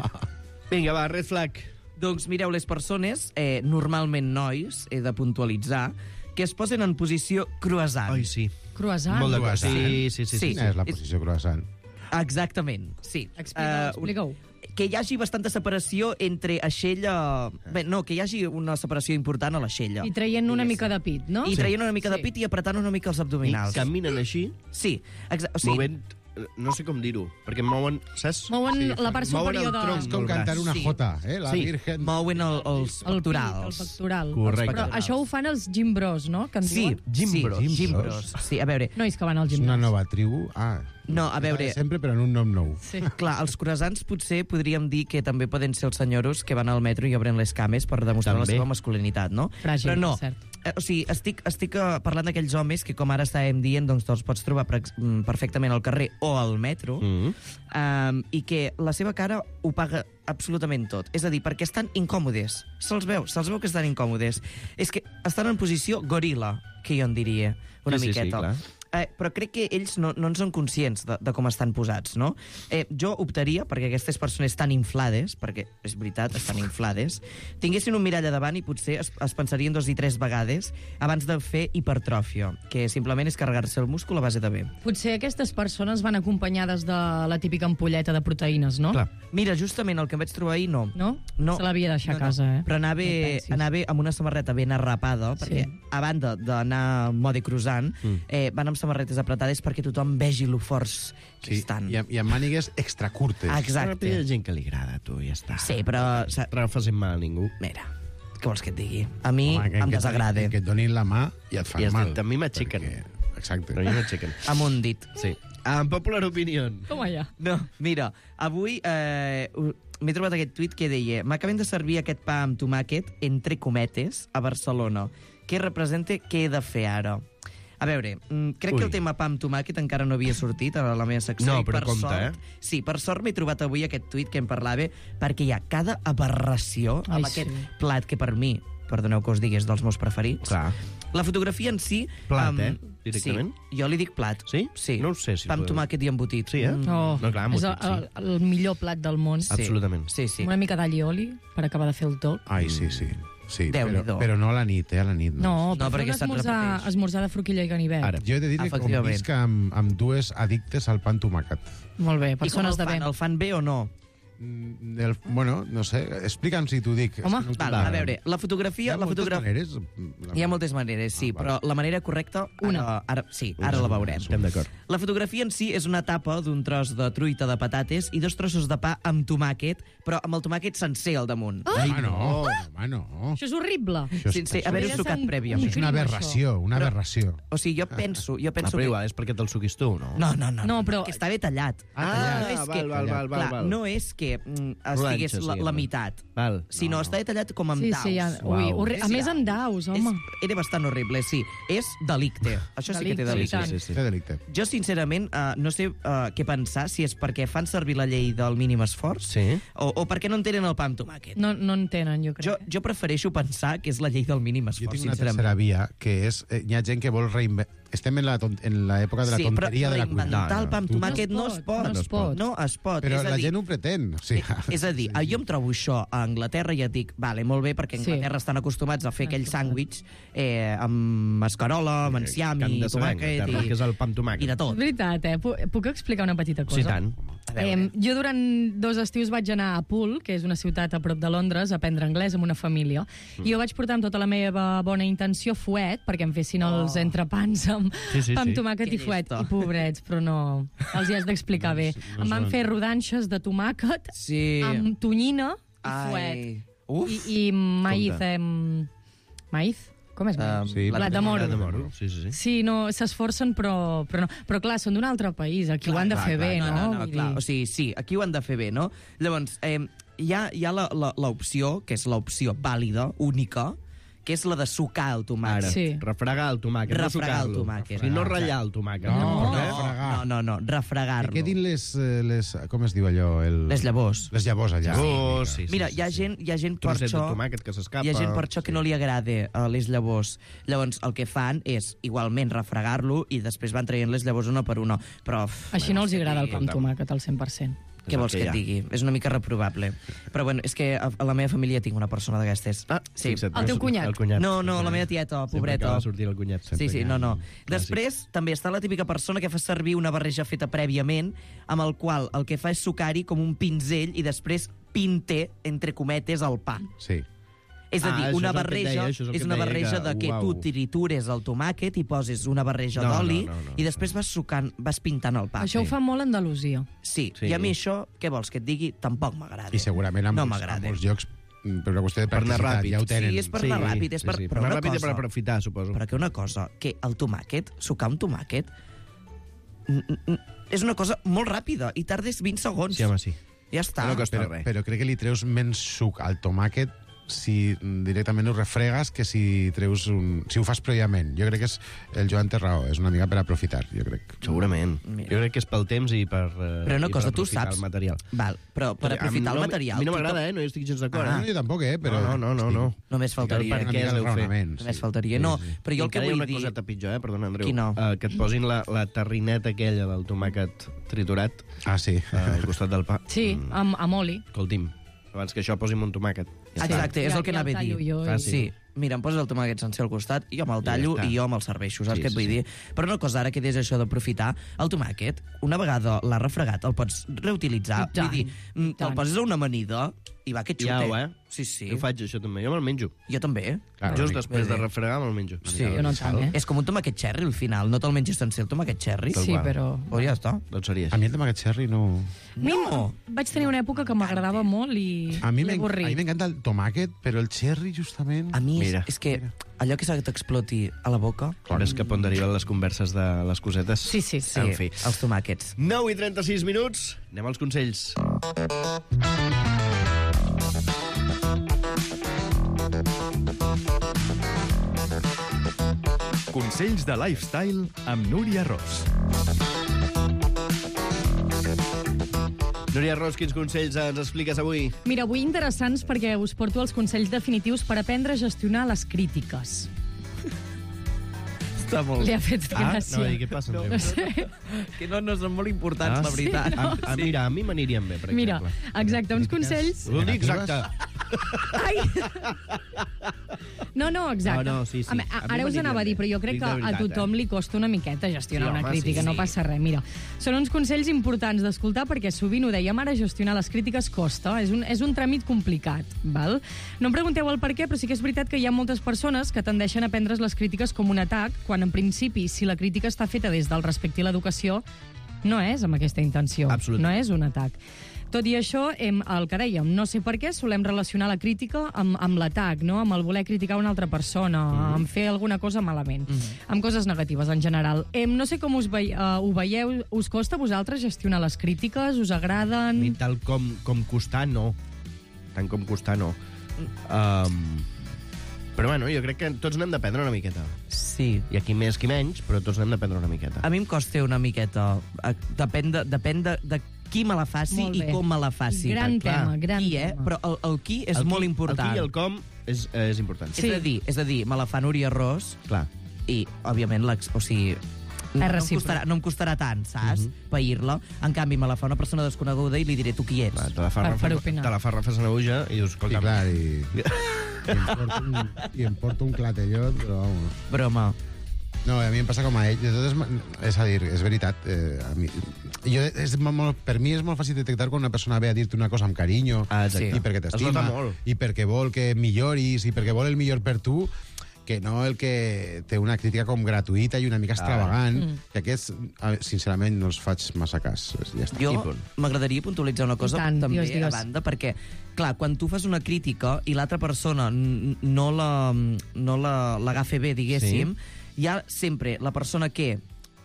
Vinga, va, red flag. Doncs mireu, les persones, eh, normalment nois, he de puntualitzar, que es posen en posició croissant. Ai, sí. Croissant. Molt d'acord. Croissant. Sí, sí, sí. Sí. sí. Quina és la posició croissant? Exactament, sí. Explica-ho, Eh, explica-ho. que hi hagi bastanta separació entre aixella... Bé, no, que hi hagi una separació important a l'aixella. I traient una mica de pit, no? I traient una mica de pit i apretant una mica els I abdominals. caminen així, Sí, exa- o sigui, movent... No sé com dir-ho, perquè mouen, saps? Mouen la part mouen superior el de... tronc És com del braç. cantar una Sí. jota, eh? La Sí. Virgen... mouen el, els El pit, el pectorals. pectoral. Correcte. Però això ho fan els gym bros, no? Que en Sí, diuen? Gimbros. sí, Gimbros. gimbros. Sí, a veure, Nois que van al És gimnàs. una nova tribu. Ah, no, a veure... sempre, però en un nom nou. Sí. Clar, els croissants potser podríem dir que també poden ser els senyoros que van al metro i obren les cames per demostrar També. la seva masculinitat, no? Fràgil, Però no, cert. eh, o sigui, estic, estic eh, parlant d'aquells homes que, com ara estàvem dient, doncs te'ls pots trobar per, ex- mm, perfectament al carrer o al metro, Mm. um, i que la seva cara ho paga absolutament tot. És a dir, perquè estan incòmodes. Se'ls veu, se'ls veu que estan incòmodes. És que estan en posició goril·la, que jo en diria, una Sí, sí, sí, miqueta. clar. Eh, però crec que ells no, no en són conscients de, de com estan posats, no? Eh, jo optaria, perquè aquestes persones tan inflades, perquè és veritat, estan inflades, tinguessin un mirall a davant i potser es, es pensarien dos i tres vegades abans de fer hipertròfia, que simplement és carregar-se el múscul a base de bé. Potser aquestes persones van acompanyades de la típica ampolleta de proteïnes, no? Clar. Mira, justament el que em vaig trobar ahir, no. No? No. Se l'havia de deixar No, a casa, no. eh? Però anava, No pensis. anava amb una samarreta ben arrapada, perquè Sí. a banda d'anar mode croissant, Mm. eh, van amb samarretes apretades perquè tothom vegi lo forts que Sí, estan. i, amb- i amb mànigues extra curtes. Hi ha Exacte. gent que li agrada, tu, ja està. Sí, però... sa- No facin mal a ningú. Mira, què vols que et digui? A mi Home, que- em que- desagrada. Que et donin la mà i et fan I has mal. dit, a mi m'aixequen. perquè- Exacte. Però a mi m'aixequen. Amb un dit. Sí. En Popular Opinion. Com allà? No, mira, avui eh, ho- m'he trobat aquest tuit que deia m'acaben de servir aquest pa amb tomàquet, entre cometes, a Barcelona. Què representa? Què he de fer ara? A veure, mm, crec Ui. que el tema pa amb tomàquet encara no havia sortit a la meva secció. No, i però per compte, sort, eh? Sí, per sort m'he trobat avui aquest tuit que em parlava, perquè hi ha cada aberració Ai, amb sí. aquest plat que per mi, perdoneu que us digui, és dels meus preferits. Clar. La fotografia en si... Plat, em, eh? Directament? Sí, jo li dic plat. Sí? Sí. No ho sé, si Pa amb podeu- tomàquet i embotit. Sí, eh? Mm. Oh, No, clar, és embotit, el, el, el millor plat del món. Sí. Absolutament. Sí, sí. Amb una mica d'all i oli per acabar de fer el toc. Ai, sí, sí. sí però, Déu-n'hi-do. però no a la nit, eh? A la nit. No, No, no perquè fer un se't esmorzar, repeteix. esmorzar de forquilla i ganivet. Ara. Jo he de dir que Efectivament. convisc amb, amb dues addictes al pa amb tomàquet. Molt bé, I com el persones de fan? bé. El fan bé o no? Mm, El, bueno, no sé, explica'm si t'ho dic. Home, És que no ho Val, tinc- a veure, la Hi fotografia... ha La moltes fotogra... maneres. Hi ha moltes maneres, sí, Ah, però val. la manera correcta... Una. Ara, ara, sí, ara la veurem. Estem d'acord. La fotografia en si és una tapa d'un tros de truita de patates i dos trossos de pa amb tomàquet, però amb el tomàquet sencer al damunt. Ai, home, no, home, no. Això és horrible. Això és, Sense això haver-ho Hauria de sucat ser un- prèviament. un és una crim, aberració, una Però- aberració. O sigui, jo penso... Jo Ah, penso però que... igual, és perquè te'l suquis tu, no? No, no, no, No, però- que estava tallat. Ah, no és val, que, val, val, val, clar, val. no és que mm, estigués Rodanxes, la, diguem-ne. la meitat, Val. sinó No, no. estava tallat com amb Sí, daus. sí, ja, ui, Uau. horri... a Sí, més sí. amb daus, home. És, era bastant horrible, sí. És delicte. Això sí que té Delicte, delicte. sí, sí, sí. Té delicte. Jo, sincerament, uh, no sé uh, què pensar, si és perquè fan servir la llei del mínim esforç Sí. o, o perquè no entenen el pa amb tomàquet. No, no en tenen, jo crec. Jo, jo prefereixo pensar que és la llei del mínim Jo esforç, tinc una sincerament. tercera via, que és... Eh, hi ha gent que vol reinventar... Estem en la ton- en l'època de la Sí, però tonteria de la cuina. reinventar el pa amb Tu- tomàquet no es pot. No es pot. No es pot. Però és a la dir, gent ho pretén. O sigui, És a dir, jo em trobo això a Anglaterra i et dic, vale, molt bé, perquè a Sí. Anglaterra estan acostumats a fer aquell sàndwich eh, amb escarola, amb enciam Que han i de saber, tomàquet Anglaterra, i, que és el pa amb tomàquet. i de tot. És veritat, eh? Puc, puc explicar una petita cosa? Sí, tant. A veure. Eh, jo durant dos estius vaig anar a Poole, que és una ciutat a prop de Londres, a aprendre anglès amb una família. I jo vaig portar amb tota la meva bona intenció fuet, perquè em fessin els entrepans amb Sí, sí, pa amb sí. tomàquet Que i fuet. llesto. I pobrets, però no... Els hi has d'explicar bé. no Em van són- fer rodanxes de tomàquet Sí. amb tonyina i Ai. fuet. Uf. I, i maïz... Compte. Em... Maïz? Com és maïz? Um, Sí, Blat de moro. Blat de moro, sí, sí, sí. Sí, no, s'esforcen, però, però no. Però clar, són d'un altre país, aquí ho han de Clar, fer clar, bé, no? no? No, no, Vull clar. dir- O sigui, sí, aquí ho han de fer bé, no? Llavors, eh, hi ha, hi ha la- la- l'opció, que és l'opció vàlida, única, que és la de sucar el tomàquet. Ara, Sí. refregar el tomàquet, no Refregar el sucar-lo. tomàquet. I no ratllar el tomàquet. No, tampoc, no. eh? refregar. No, no, no, Que refregar-lo. quedin les, eh, les... Com es diu allò? El... Les llavors. Les llavors allà. Oh, sí, sí, Mira, sí, hi ha sí. gent, hi ha gent per Trosset de això... tomàquet que s'escapa. Hi ha gent per això que Sí. no li agrada uh, les llavors. Llavors, el que fan és, igualment, refregar-lo i després van traient les llavors una per una. Però... uf, Així no els hi agrada el pa amb Compte. tomàquet al cent per cent. Què vols que hi et ha. digui? És una mica reprovable. Però bueno, és que a, a la meva família tinc una persona d'aquestes. Ah, sí. fixa't, El teu no? cunyat. El cunyat. No, no, la meva tieta, Sempre pobreta. acaba de sortir el cunyat. Sí, sí, no, no. Després, també està la típica persona que fa servir una barreja feta prèviament, amb el qual el que fa és sucar-hi com un pinzell i després pinte, entre cometes, el pa. Sí. És a Ah, dir, això una és el que et barreja deia, això és el que és et una deia, barreja que, de que uau. tu tritures el tomàquet i poses una barreja No, no, d'oli no, no, i després vas sucant, vas pintant el pa. Això ho fa molt a Andalusia. Sí, Sí. i a mi això, què vols que et digui? Tampoc m'agrada. I segurament a no molts, a m'agrada. molts llocs, mm, per una qüestió de Per anar practicitat, ràpid. ja ho tenen. Sí, és per anar ràpid, és per- Sí, sí. però Per anar una ràpid i cosa- per aprofitar, suposo. Però que una cosa, que el tomàquet, sucar un tomàquet, n- n- és una cosa molt ràpida i tardes vint segons. Sí, home, sí. Ja està. No costa Però, res. però crec que li treus menys suc al tomàquet si directament ho refregues que si treus un... si ho fas prèviament. Jo crec que és... El Joan té raó, és una mica per aprofitar, jo crec. Segurament. Mira. Jo crec que és pel temps i per, eh, Però una i cosa, per tu aprofitar saps... el material. Val, però per A mi aprofitar no- el material... A mi no tothom- m'agrada, eh? No hi estic gens d'acord. Ah, eh? jo tampoc, eh? Però... No, no, no, no. Només faltaria. Per Una què mica es de deu fer? raonament. Només faltaria. No, però jo el que Encara hi ha vull una dir... coseta pitjor, eh? Perdona, Andreu. Quina? Uh, que et posin la, la terrineta aquella del tomàquet triturat Ah, sí. uh, al costat del pa. Sí, amb, amb oli. Escolti'm, abans que això posi'm un tomàquet. Exacte, és Ja- el que ja anava a el dir. tallo jo i- Fàcil. Sí, mira, em poses el tomàquet sencer al costat, jo me'l tallo està. i jo me'l serveixo, saps Sí, què et sí, vull sí. dir? Però una cosa, ara que deies això d'aprofitar, el tomàquet, una vegada l'has refregat, el pots reutilitzar. I tant, Vull dir, mm, i tant. te'l poses a una amanida i va que xuta. Ja, eh? Sí, sí. Jo ho faig, això també. Jo me'l menjo. Jo també. Clar, Just amic. després de Vull dir- refregar me'l menjo. Sí, Jo no tant, eh? És com un tomàquet cherry, al final. No te'l menges sencer, el tomàquet cherry. Tal Sí, qual. però... O ja està. Doncs seria A així. mi el tomàquet cherry no... No! Vaig tenir una època que m'agradava molt i A mi l'he m'en- a mi avorrit. m'encanta el tomàquet, però el cherry, justament... A mi és, Mira. és que allò que se t'exploti a la boca... Veuràs cap on deriven les converses de les cosetes. Sí, sí, sí. En fi. Els tomàquets. nou i trenta-sis minuts. Anem als consells. Consells de lifestyle amb Núria Ros. Núria Ros, quins consells ens expliques avui? Mira, avui interessants perquè us porto els consells definitius per aprendre a gestionar les crítiques. Està molt... Li ha fet gràcia. no, i què passa? No, Andreu? sé. Que no, no són molt importants, Ah, la veritat. A, a, mira, a mi m'anirien bé, per Mira, exemple. exacte, uns consells... Ho dic exacte. Ai! No, no, exacte. No, no, sí, sí. A, a, A mi ara us m'anirien anava a dir, bé. però jo crec Dic que de a veritat, tothom eh? li costa una miqueta gestionar Sí, una home, crítica, sí, no sí. passa res. Mira, són uns consells importants d'escoltar perquè sovint ho dèiem ara, gestionar les crítiques costa. És un, és un tràmit complicat, val? No em pregunteu el per què, però sí que és veritat que hi ha moltes persones que tendeixen a prendre's les crítiques com un atac, quan en principi, si la crítica està feta des del respecte i l'educació, no és amb aquesta intenció. Absolutament. No és un atac. Tot i això, hem, el que dèiem, no sé per què solem relacionar la crítica amb, amb l'atac, no? Amb el voler criticar una altra persona, mm -hmm. amb fer alguna cosa malament, mm -hmm. amb coses negatives en general. Em, no sé com us vei, uh, ho veieu, us costa a vosaltres gestionar les crítiques? Us agraden? Ni tal com, com costar, no. Tant com costar, no. Um, però bueno, jo crec que tots n'hem d'aprendre una miqueta. Sí. I aquí més, qui menys, però tots n'hem d'aprendre una miqueta. A mi em costa una miqueta. Eh, Depèn de, depèn de, de qui me la faci Molt i bé. com me la faci. Gran Clar, tema, gran qui, eh? tema. Però el, el qui és El qui- molt important. El qui i el com és, és important. Sí. És a dir, és a dir, me la fa Núria Ros Clar. i, òbviament, l'ex... O sigui, no, no, em recíproc. costarà, no em costarà tant, saps? Uh -huh. Pair-la. En canvi, me la fa una persona desconeguda i li diré tu qui ets. Clar, te la fa Per- Rafa, per opinar. te la fa Rafa Sanahuja i dius, Sí, escolta, clar, i... I em porto un, i em porto un clatellot, però vamos... Broma. No, a mi em passa com a ell. De totes, ma- és a dir, és veritat. Eh, a mi, jo, és molt, molt, per mi és molt fàcil detectar quan una persona ve a dir-te una cosa amb carinyo, Ah, exacte. i perquè Es t'estima, nota molt. i perquè vol que milloris, i perquè vol el millor per tu, que no el que té una crítica com gratuïta i una mica extravagant, Mm. que aquests, a- sincerament, no els faig massa cas. Ja està. Jo I punt. m'agradaria puntualitzar una cosa I tant, també digues, digues. a banda, perquè, clar, quan tu fas una crítica i l'altra persona n- no la no la- l'agafa bé, diguéssim, sí. Hi ha sempre la persona que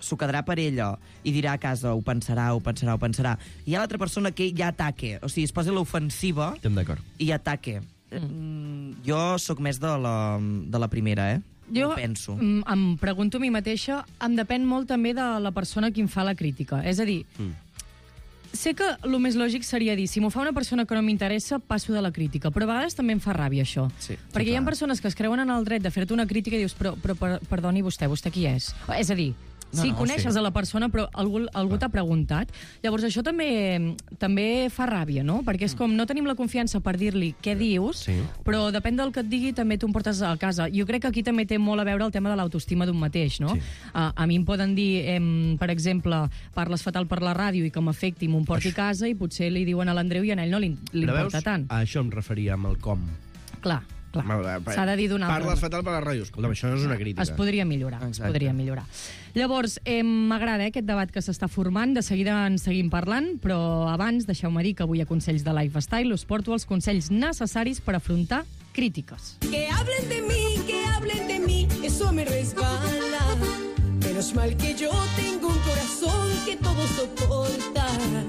s'ho quedarà per ella i dirà a casa, ho pensarà, ho pensarà, ho pensarà. Hi ha l'altra persona que ja ataque, o sigui, es posa l'ofensiva i ataque. Mm. Jo sóc més de la, de la primera, eh? Jo ho penso. m- em pregunto a mi mateixa, em depèn molt també de la persona a qui em fa la crítica. És a dir, Mm. sé que el més lògic seria dir, si m'ho fa una persona que no m'interessa, passo de la crítica, però a vegades també em fa ràbia això. Sí, Perquè hi ha persones que es creuen en el dret de fer-te una crítica i dius, però, però per, perdoni vostè, vostè qui és? És a dir, No, sí, no, coneixes sí. a la persona, però algú, algú t'ha preguntat. Llavors, això també també fa ràbia, no? Perquè és com, no tenim la confiança per dir-li què dius, Sí. però depèn del que et digui, també tu em portes a casa. Jo crec que aquí també té molt a veure el tema de l'autoestima d'un mateix, no? Sí. A, a mi em poden dir, em, per exemple, parles fatal per la ràdio i que m'afecti, m'ho porti a casa, i potser li diuen a l'Andreu i a ell no li, li Però importa veus? tant. A això em referia amb el com. Clar, clar. Molt bé. S'ha de dir d'una altra Parles manera. fatal per la ràdio. Escolta'm, això no és una crítica. Es podria millorar, es Exacte. podria millorar. Llavors, eh, m'agrada eh, aquest debat que s'està formant, de seguida en seguim parlant, però abans deixeu-me dir que avui a Consells de Lifestyle us porto els consells necessaris per afrontar crítiques. Que hablen de mí, que hablen de mí, eso me resbala. Menos mal que yo tengo un corazón que todo soporta.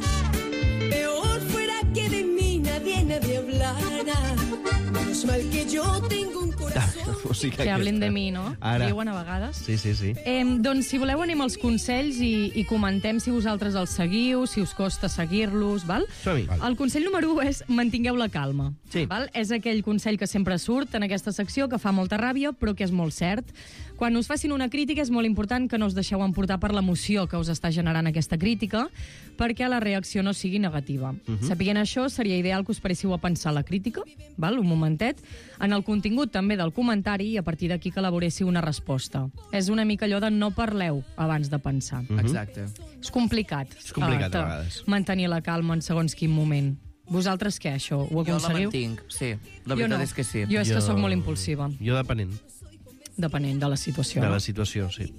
Peor fuera que de mí nadie, nadie hablara. Menos mal que yo tengo un corazón... O sigui Que hablen de mi, no? Ara. Diuen a vegades. Sí, sí, sí. Eh, doncs, si voleu, anem als consells i, i comentem si vosaltres els seguiu, si us costa seguir-los, val? Som-hi. El consell número un és mantingueu la calma. Sí. Val? És aquell consell que sempre surt en aquesta secció, que fa molta ràbia, però que és molt cert. Quan us facin una crítica és molt important que no us deixeu emportar per l'emoció que us està generant aquesta crítica, perquè la reacció no sigui negativa. Uh -huh. Sapient això, seria ideal que us paréssiu a pensar la crítica, val? Un momentet, en el contingut també del comentari, i a partir d'aquí que elaboréssiu una resposta. És una mica allò de no parleu abans de pensar. Mhm. Exacte. És complicat. És complicat, eh, a vegades. Mantenir la calma en segons quin moment. Vosaltres què, això? Ho Jo la aconseguiu? mantinc, sí. La Jo veritat no. és que sí. Jo és que sóc molt impulsiva, Jo depenent depenent de la situació. de no? la situació, sí.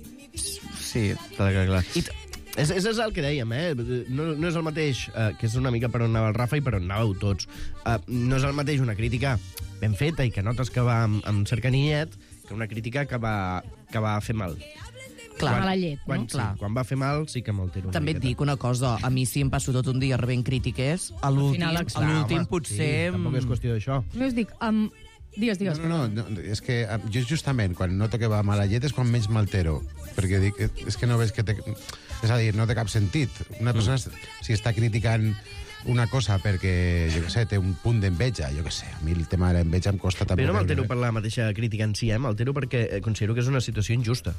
Sí. Està clar, clar. I és, és, és el que dèiem, eh? No, no és el mateix, eh, que és una mica per on anava el Rafa i per on anàveu tots. Eh, no és el mateix una crítica ben feta i que notes que va amb, amb cert caninyet que una crítica que va, que va fer mal. Clar, mala llet, no? Quan, sí, Clar. quan va fer mal sí que m'altero una També et miqueta. dic una cosa, a mi si em passo tot un dia rebent crítiques, a l'últim final, a exacte. l'últim Home, potser... Sí, tampoc és qüestió d'això. No us dic, um, digues, digues. No, no, no, no, és que eh, jo justament quan noto que va mala llet és quan menys m'altero, perquè dic, eh, és que no veig que té... És a dir, no té cap sentit. Una persona, si està criticant una cosa perquè, jo què sé, té un punt d'enveja, jo què sé, a mi el tema de l'enveja em costa també... Però no m'altero per la mateixa crítica en si, eh? M'altero perquè eh, considero que és una situació injusta.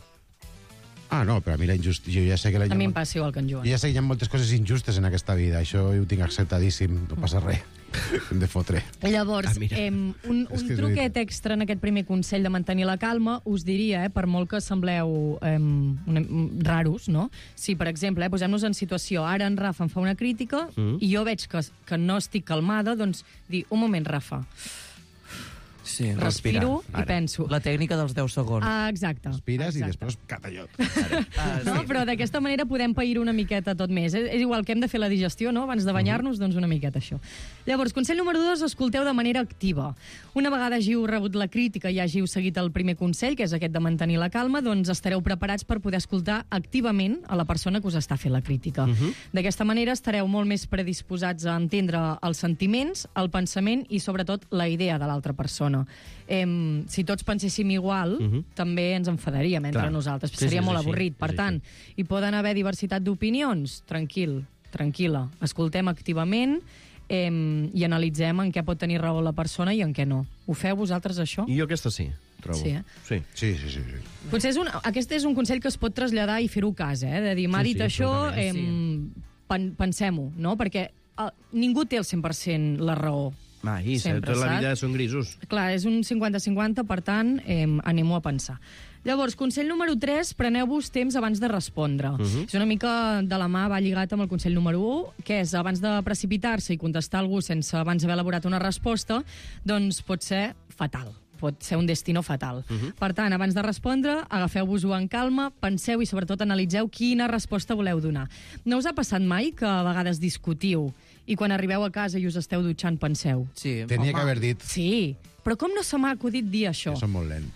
Ah, no, però a mi la injust... jo ja sé que la A mi em passa igual que en Joan. Jo ja sé que hi ha moltes coses injustes en aquesta vida, això ho tinc acceptadíssim, no passa res. Hem de fotre. Llavors, Ah, mira. eh, un, És un que és truquet veritat. extra en aquest primer consell de mantenir la calma, us diria, eh, per molt que sembleu eh, una, raros, no? Si, per exemple, eh, posem-nos en situació, ara en Rafa em fa una crítica Mm. i jo veig que, que no estic calmada, doncs dir, un moment, Rafa, Sí, respiro respirar. i penso. La tècnica dels deu segons. Ah, exacte. Respires i exacte. després catallot. Ah, No, però d'aquesta manera podem pair una miqueta tot més. És, és igual que hem de fer la digestió, no?, abans de banyar-nos, doncs una miqueta això. Llavors, consell número dos, escolteu de manera activa. Una vegada hàgiu rebut la crítica i hàgiu seguit el primer consell, que és aquest de mantenir la calma, doncs estareu preparats per poder escoltar activament a la persona que us està fent la crítica. Uh -huh. D'aquesta manera estareu molt més predisposats a entendre els sentiments, el pensament i, sobretot, la idea de l'altra persona. Eh, si tots penséssim igual, Uh -huh. també ens enfadaríem entre Clar. nosaltres. Sí, Seria sí, és molt així, avorrit. Per és tant, hi poden haver diversitat d'opinions? Tranquil, tranquil·la. Escoltem activament eh, i analitzem en què pot tenir raó la persona i en què no. Ho feu vosaltres, això? I jo aquesta sí, trobo. Sí, eh? Sí. Sí, sí, sí. sí. Potser és un, aquest és un consell que es pot traslladar i fer-ho cas, eh? De dir, m'ha Sí, dit sí, això, eh, absolutament, pen, pensem-ho, no? Perquè eh, ningú té el cent per cent la raó. Mai, Sempre, tota la saps? vida són grisos. Clar, és un cinquanta cinquanta, per tant, eh, anem-ho a pensar. Llavors, consell número tres, preneu-vos temps abans de respondre. Uh -huh. És una mica de la mà, va lligat amb el consell número un, que és abans de precipitar-se i contestar a algú sense abans haver elaborat una resposta, doncs pot ser fatal. Pot ser un destino fatal. Uh -huh. Per tant, abans de respondre, agafeu-vos-ho en calma, penseu i sobretot analitzeu quina resposta voleu donar. No us ha passat mai que a vegades discutiu i quan arribeu a casa i us esteu dutxant penseu? Sí. Tenia Home, que haver dit... Sí, però com no se m'ha acudit dir això? Que som molt lent.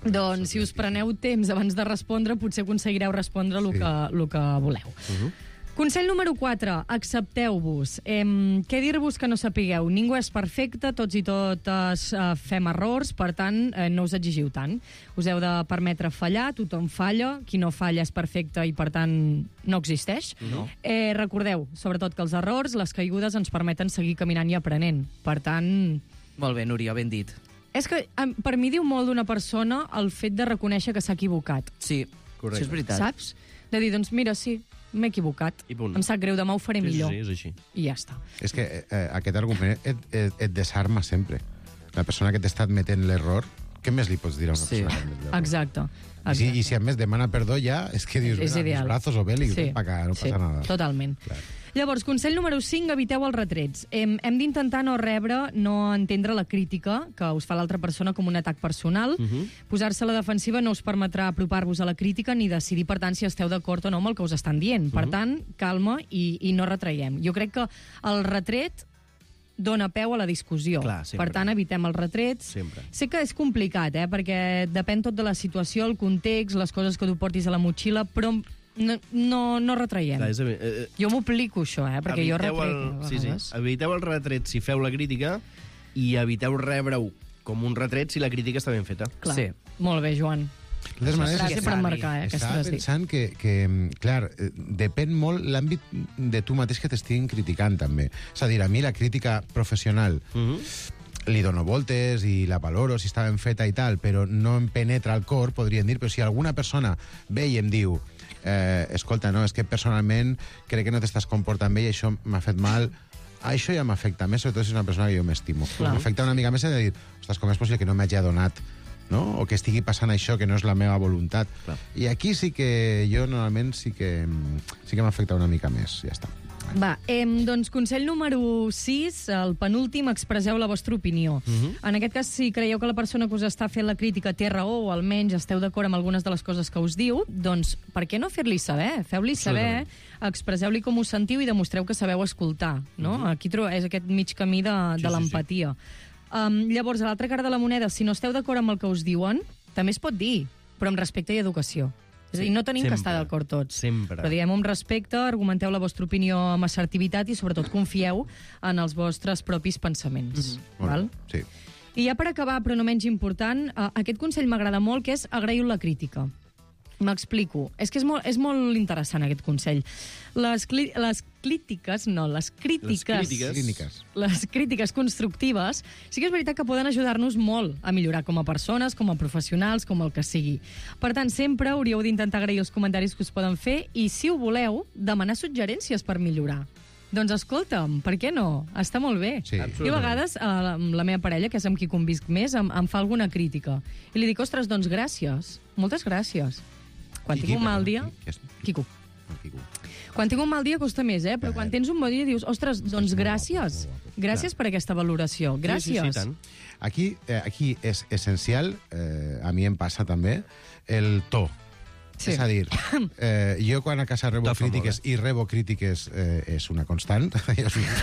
Doncs, si us preneu temps abans de respondre, potser aconseguireu respondre el que, el que voleu. Uh-huh. Consell número quatre, accepteu-vos. Eh, què dir-vos que no sapigueu? Ningú és perfecte, tots i totes eh, fem errors, per tant, eh, no us exigiu tant. Us heu de permetre fallar, tothom falla, qui no falla és perfecte i, per tant, no existeix. No. Eh, recordeu, sobretot, que els errors, les caigudes, ens permeten seguir caminant i aprenent. Per tant... Molt bé, Núria, ben dit. És que em, per mi diu molt d'una persona el fet de reconèixer que s'ha equivocat. Sí, correcte. Això és veritat. Saps? De dir, doncs mira, sí, m'he equivocat. Em sap greu, demà ho faré Sí, sí, millor. sí, és així. I ja està. És que eh, aquest argument et, et, et desarma sempre. La persona que t'està admetent l'error, què més li pots dir a una Sí, persona que admet l'error? exacte. I si, I si a més demana perdó ja, és que dius, És mira, ideal. els brazos o bé, li Sí, pa acá, no sí, passa nada. totalment. Llavors, consell número cinc, eviteu els retrets. Hem, hem d'intentar no rebre, no entendre la crítica que us fa l'altra persona com un atac personal. Mhm. Posar-se a la defensiva no us permetrà apropar-vos a la crítica ni decidir, per tant, si esteu d'acord o no amb el que us estan dient. Per Mhm. tant, calma i, i no retraiem. Jo crec que el retret dona peu a la discussió. Clar, sempre. Per tant, evitem els retrets. Sempre. Sé que és complicat, eh, perquè depèn tot de la situació, el context, les coses que tu portis a la motxilla, però no, no, no retraiem. Clar, és, eh, Jo m'aplico això, eh, perquè jo eviteu retrec. el, a sí, sí. vegades. Eviteu el retret si feu la crítica i eviteu rebre-ho com un retret si la crítica està ben feta. Clar. Sí. Molt bé, Joan. De totes maneres, Gràcies per emmarcar, eh, aquesta estava has dit. pensant que, que, clar, eh, depèn molt l'àmbit de tu mateix que t'estiguin criticant, també. És a dir, a mi la crítica professional li dono voltes i la valoro si està ben feta i tal, però no em penetra al cor, podríem dir, però si alguna persona ve i em diu eh, escolta, no, és que personalment crec que no t'estàs comportant bé i això m'ha fet mal, això ja m'afecta més, sobretot si és una persona que jo m'estimo. Clar. M'afecta una mica més de dir, ostres, com és possible que no m'hagi adonat, no? O que estigui passant això que no és la meva voluntat. Clar. I aquí sí que jo normalment sí que, sí que m'afecta una mica més, ja està. Va, eh, doncs consell número sis, el penúltim, expresseu la vostra opinió. Mhm. En aquest cas, si creieu que la persona que us està fent la crítica té raó o almenys esteu d'acord amb algunes de les coses que us diu, doncs per què no fer-li saber? Feu-li saber, expresseu-li com us sentiu i demostreu que sabeu escoltar. No? Mhm. Aquí tro- és aquest mig camí de, Sí, de sí, l'empatia. Um, llavors, a l'altra cara de la moneda, si no esteu d'acord amb el que us diuen, també es pot dir, però amb respecte i educació. És a dir, no tenim que estar d'acord tots. Sempre. Però diguem amb respecte, argumenteu la vostra opinió amb assertivitat i sobretot confieu en els vostres propis pensaments. Molt Val? bé, sí. I ja per acabar, però no menys important, eh, aquest consell m'agrada molt, que és agraïu la crítica. M'explico. És que és molt, és molt interessant, aquest consell. Les, cli les crítiques, no, les crítiques... Les crítiques. Clíniques. Les crítiques constructives sí que és veritat que poden ajudar-nos molt a millorar com a persones, com a professionals, com el que sigui. Per tant, sempre hauríeu d'intentar agrair els comentaris que us poden fer i, si ho voleu, demanar suggerències per millorar. Doncs escolta'm, per què no? Està molt bé. Sí. Jo a vegades, eh, amb la meva parella, que és amb qui convisc més, em, em fa alguna crítica. I li dic, ostres, doncs gràcies. Moltes gràcies. Quan Qui, tinc qui, un mal perdó? dia... Qui és? Quico. Ah, Quico. Quan tinc un mal dia costa més, eh? Però quan tens un bon dia dius, ostres, doncs gràcies. Gràcies per aquesta valoració. Gràcies. Aquí, eh, aquí és essencial, eh, a mi em passa també, el to. Sí. És a dir, eh, jo quan a casa rebo To fa molt crítiques, i rebo crítiques eh, és una constant, és un,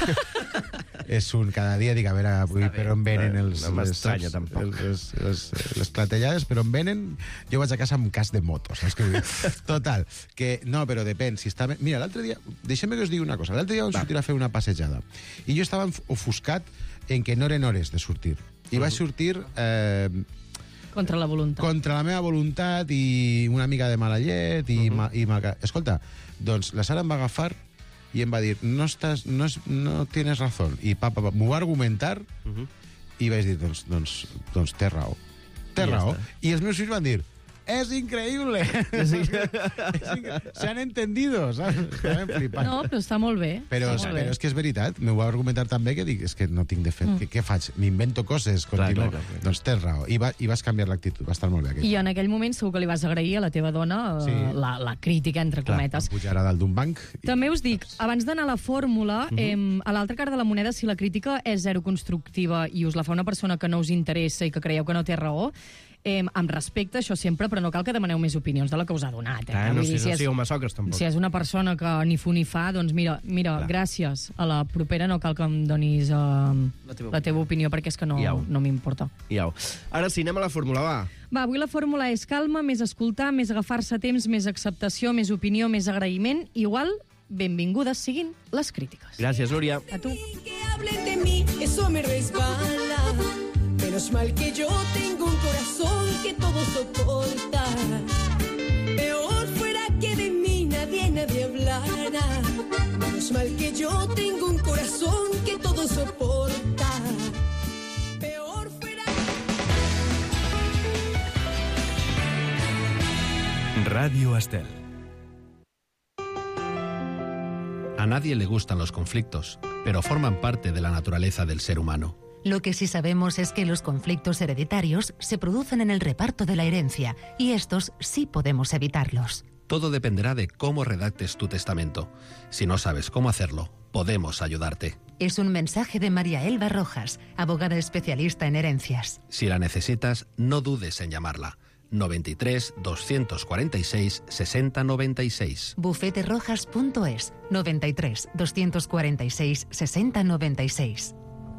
és un cada dia, dic, a veure, avui per on venen No, els, no m'estranya, les, tampoc. les, les, les clatellades, per on venen, jo vaig a casa amb cas de moto, saps què vull dir? Total, que no, però depèn, si està... Mira, l'altre dia, deixem que us digui una cosa, l'altre dia vam sortir a fer una passejada, i jo estava ofuscat en que no eren hores de sortir, i vaig sortir... Eh, Contra la voluntat. contra la meva voluntat i una mica de mala llet i, uh -huh. ma, i mal... Escolta, doncs la Sara em va agafar i em va dir, no, estàs, no, es, no tienes razón. I pa, pa, pa, m'ho va argumentar uh -huh. i vaig dir, doncs, doncs, doncs té raó. Té I ja raó. està. I els meus fills van dir, es increíble. Se han entendido, saps? Estaven flipant. No, però està molt bé. Però, està molt bé. però és que és veritat, m'ho va argumentar també, que dic, és que no tinc de fet, mm. què, què faig? M'invento coses, continuo. clar, clar. Doncs tens raó. I, va, i vas canviar l'actitud, va estar molt bé. Aquell. I en aquell moment segur que li vas agrair a la teva dona Sí. eh, la, la crítica, entre cometes. Pujar a dalt d'un banc. I... També us dic, abans d'anar a la fórmula, uh -huh. eh, a l'altra cara de la moneda, si la crítica és zero constructiva i us la fa una persona que no us interessa i que creieu que no té raó, Eh, amb respecte, això sempre, però no cal que demaneu més opinions de la que us ha donat. Eh? Ah, no, Vull dir, si, no és, sigueu masoques, tampoc. si és una persona que ni fu ni fa, doncs mira, mira gràcies. A la propera no cal que em donis uh, la, teva la teva opinió, perquè és que no, no m'importa. Iau. Ara sí, anem a la fórmula, va. Va, avui la fórmula és calma, més escoltar, més agafar-se temps, més acceptació, més opinió, més agraïment. Igual, benvingudes siguin les crítiques. Gràcies, Núria. A tu. Que hablen de mí, eso me resbala. Menos mal que yo tengo un corazón que todo soporta. Peor fuera que de mí nadie, nadie hablara. Menos mal que yo tengo un corazón que todo soporta. Peor fuera... Radio Estel. A nadie le gustan los conflictos, pero forman parte de la naturaleza del ser humano. Lo que sí sabemos es que los conflictos hereditarios se producen en el reparto de la herencia, y estos sí podemos evitarlos. Todo dependerá de cómo redactes tu testamento. Si no sabes cómo hacerlo, podemos ayudarte. Es un mensaje de María Elba Rojas, abogada especialista en herencias. Si la necesitas, no dudes en llamarla. noventa y tres, doscientos cuarenta y seis, sesenta noventa y seis. bufete rojas punto es, noventa y tres, doscientos cuarenta y seis, sesenta noventa y seis.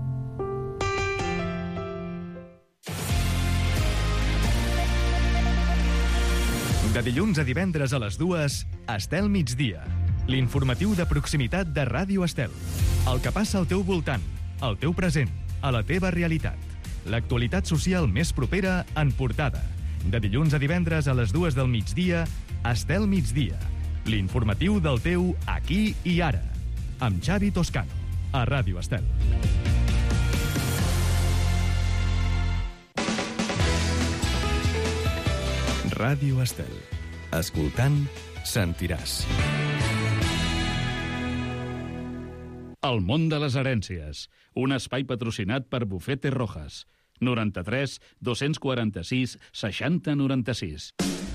De dilluns a divendres a les dues, Estel Migdia. L'informatiu de proximitat de Ràdio Estel. El que passa al teu voltant, al teu present, a la teva realitat. L'actualitat social més propera en portada. De dilluns a divendres a les dues del migdia, Estel Migdia. L'informatiu del teu aquí i ara. Amb Xavi Toscano, a Ràdio Estel. Ràdio Estel. Escoltant, sentiràs. El món de les herències. Un espai patrocinat per Bufete Rojas. noranta-tres, dos-cents quaranta-sis, seixanta noranta-sis.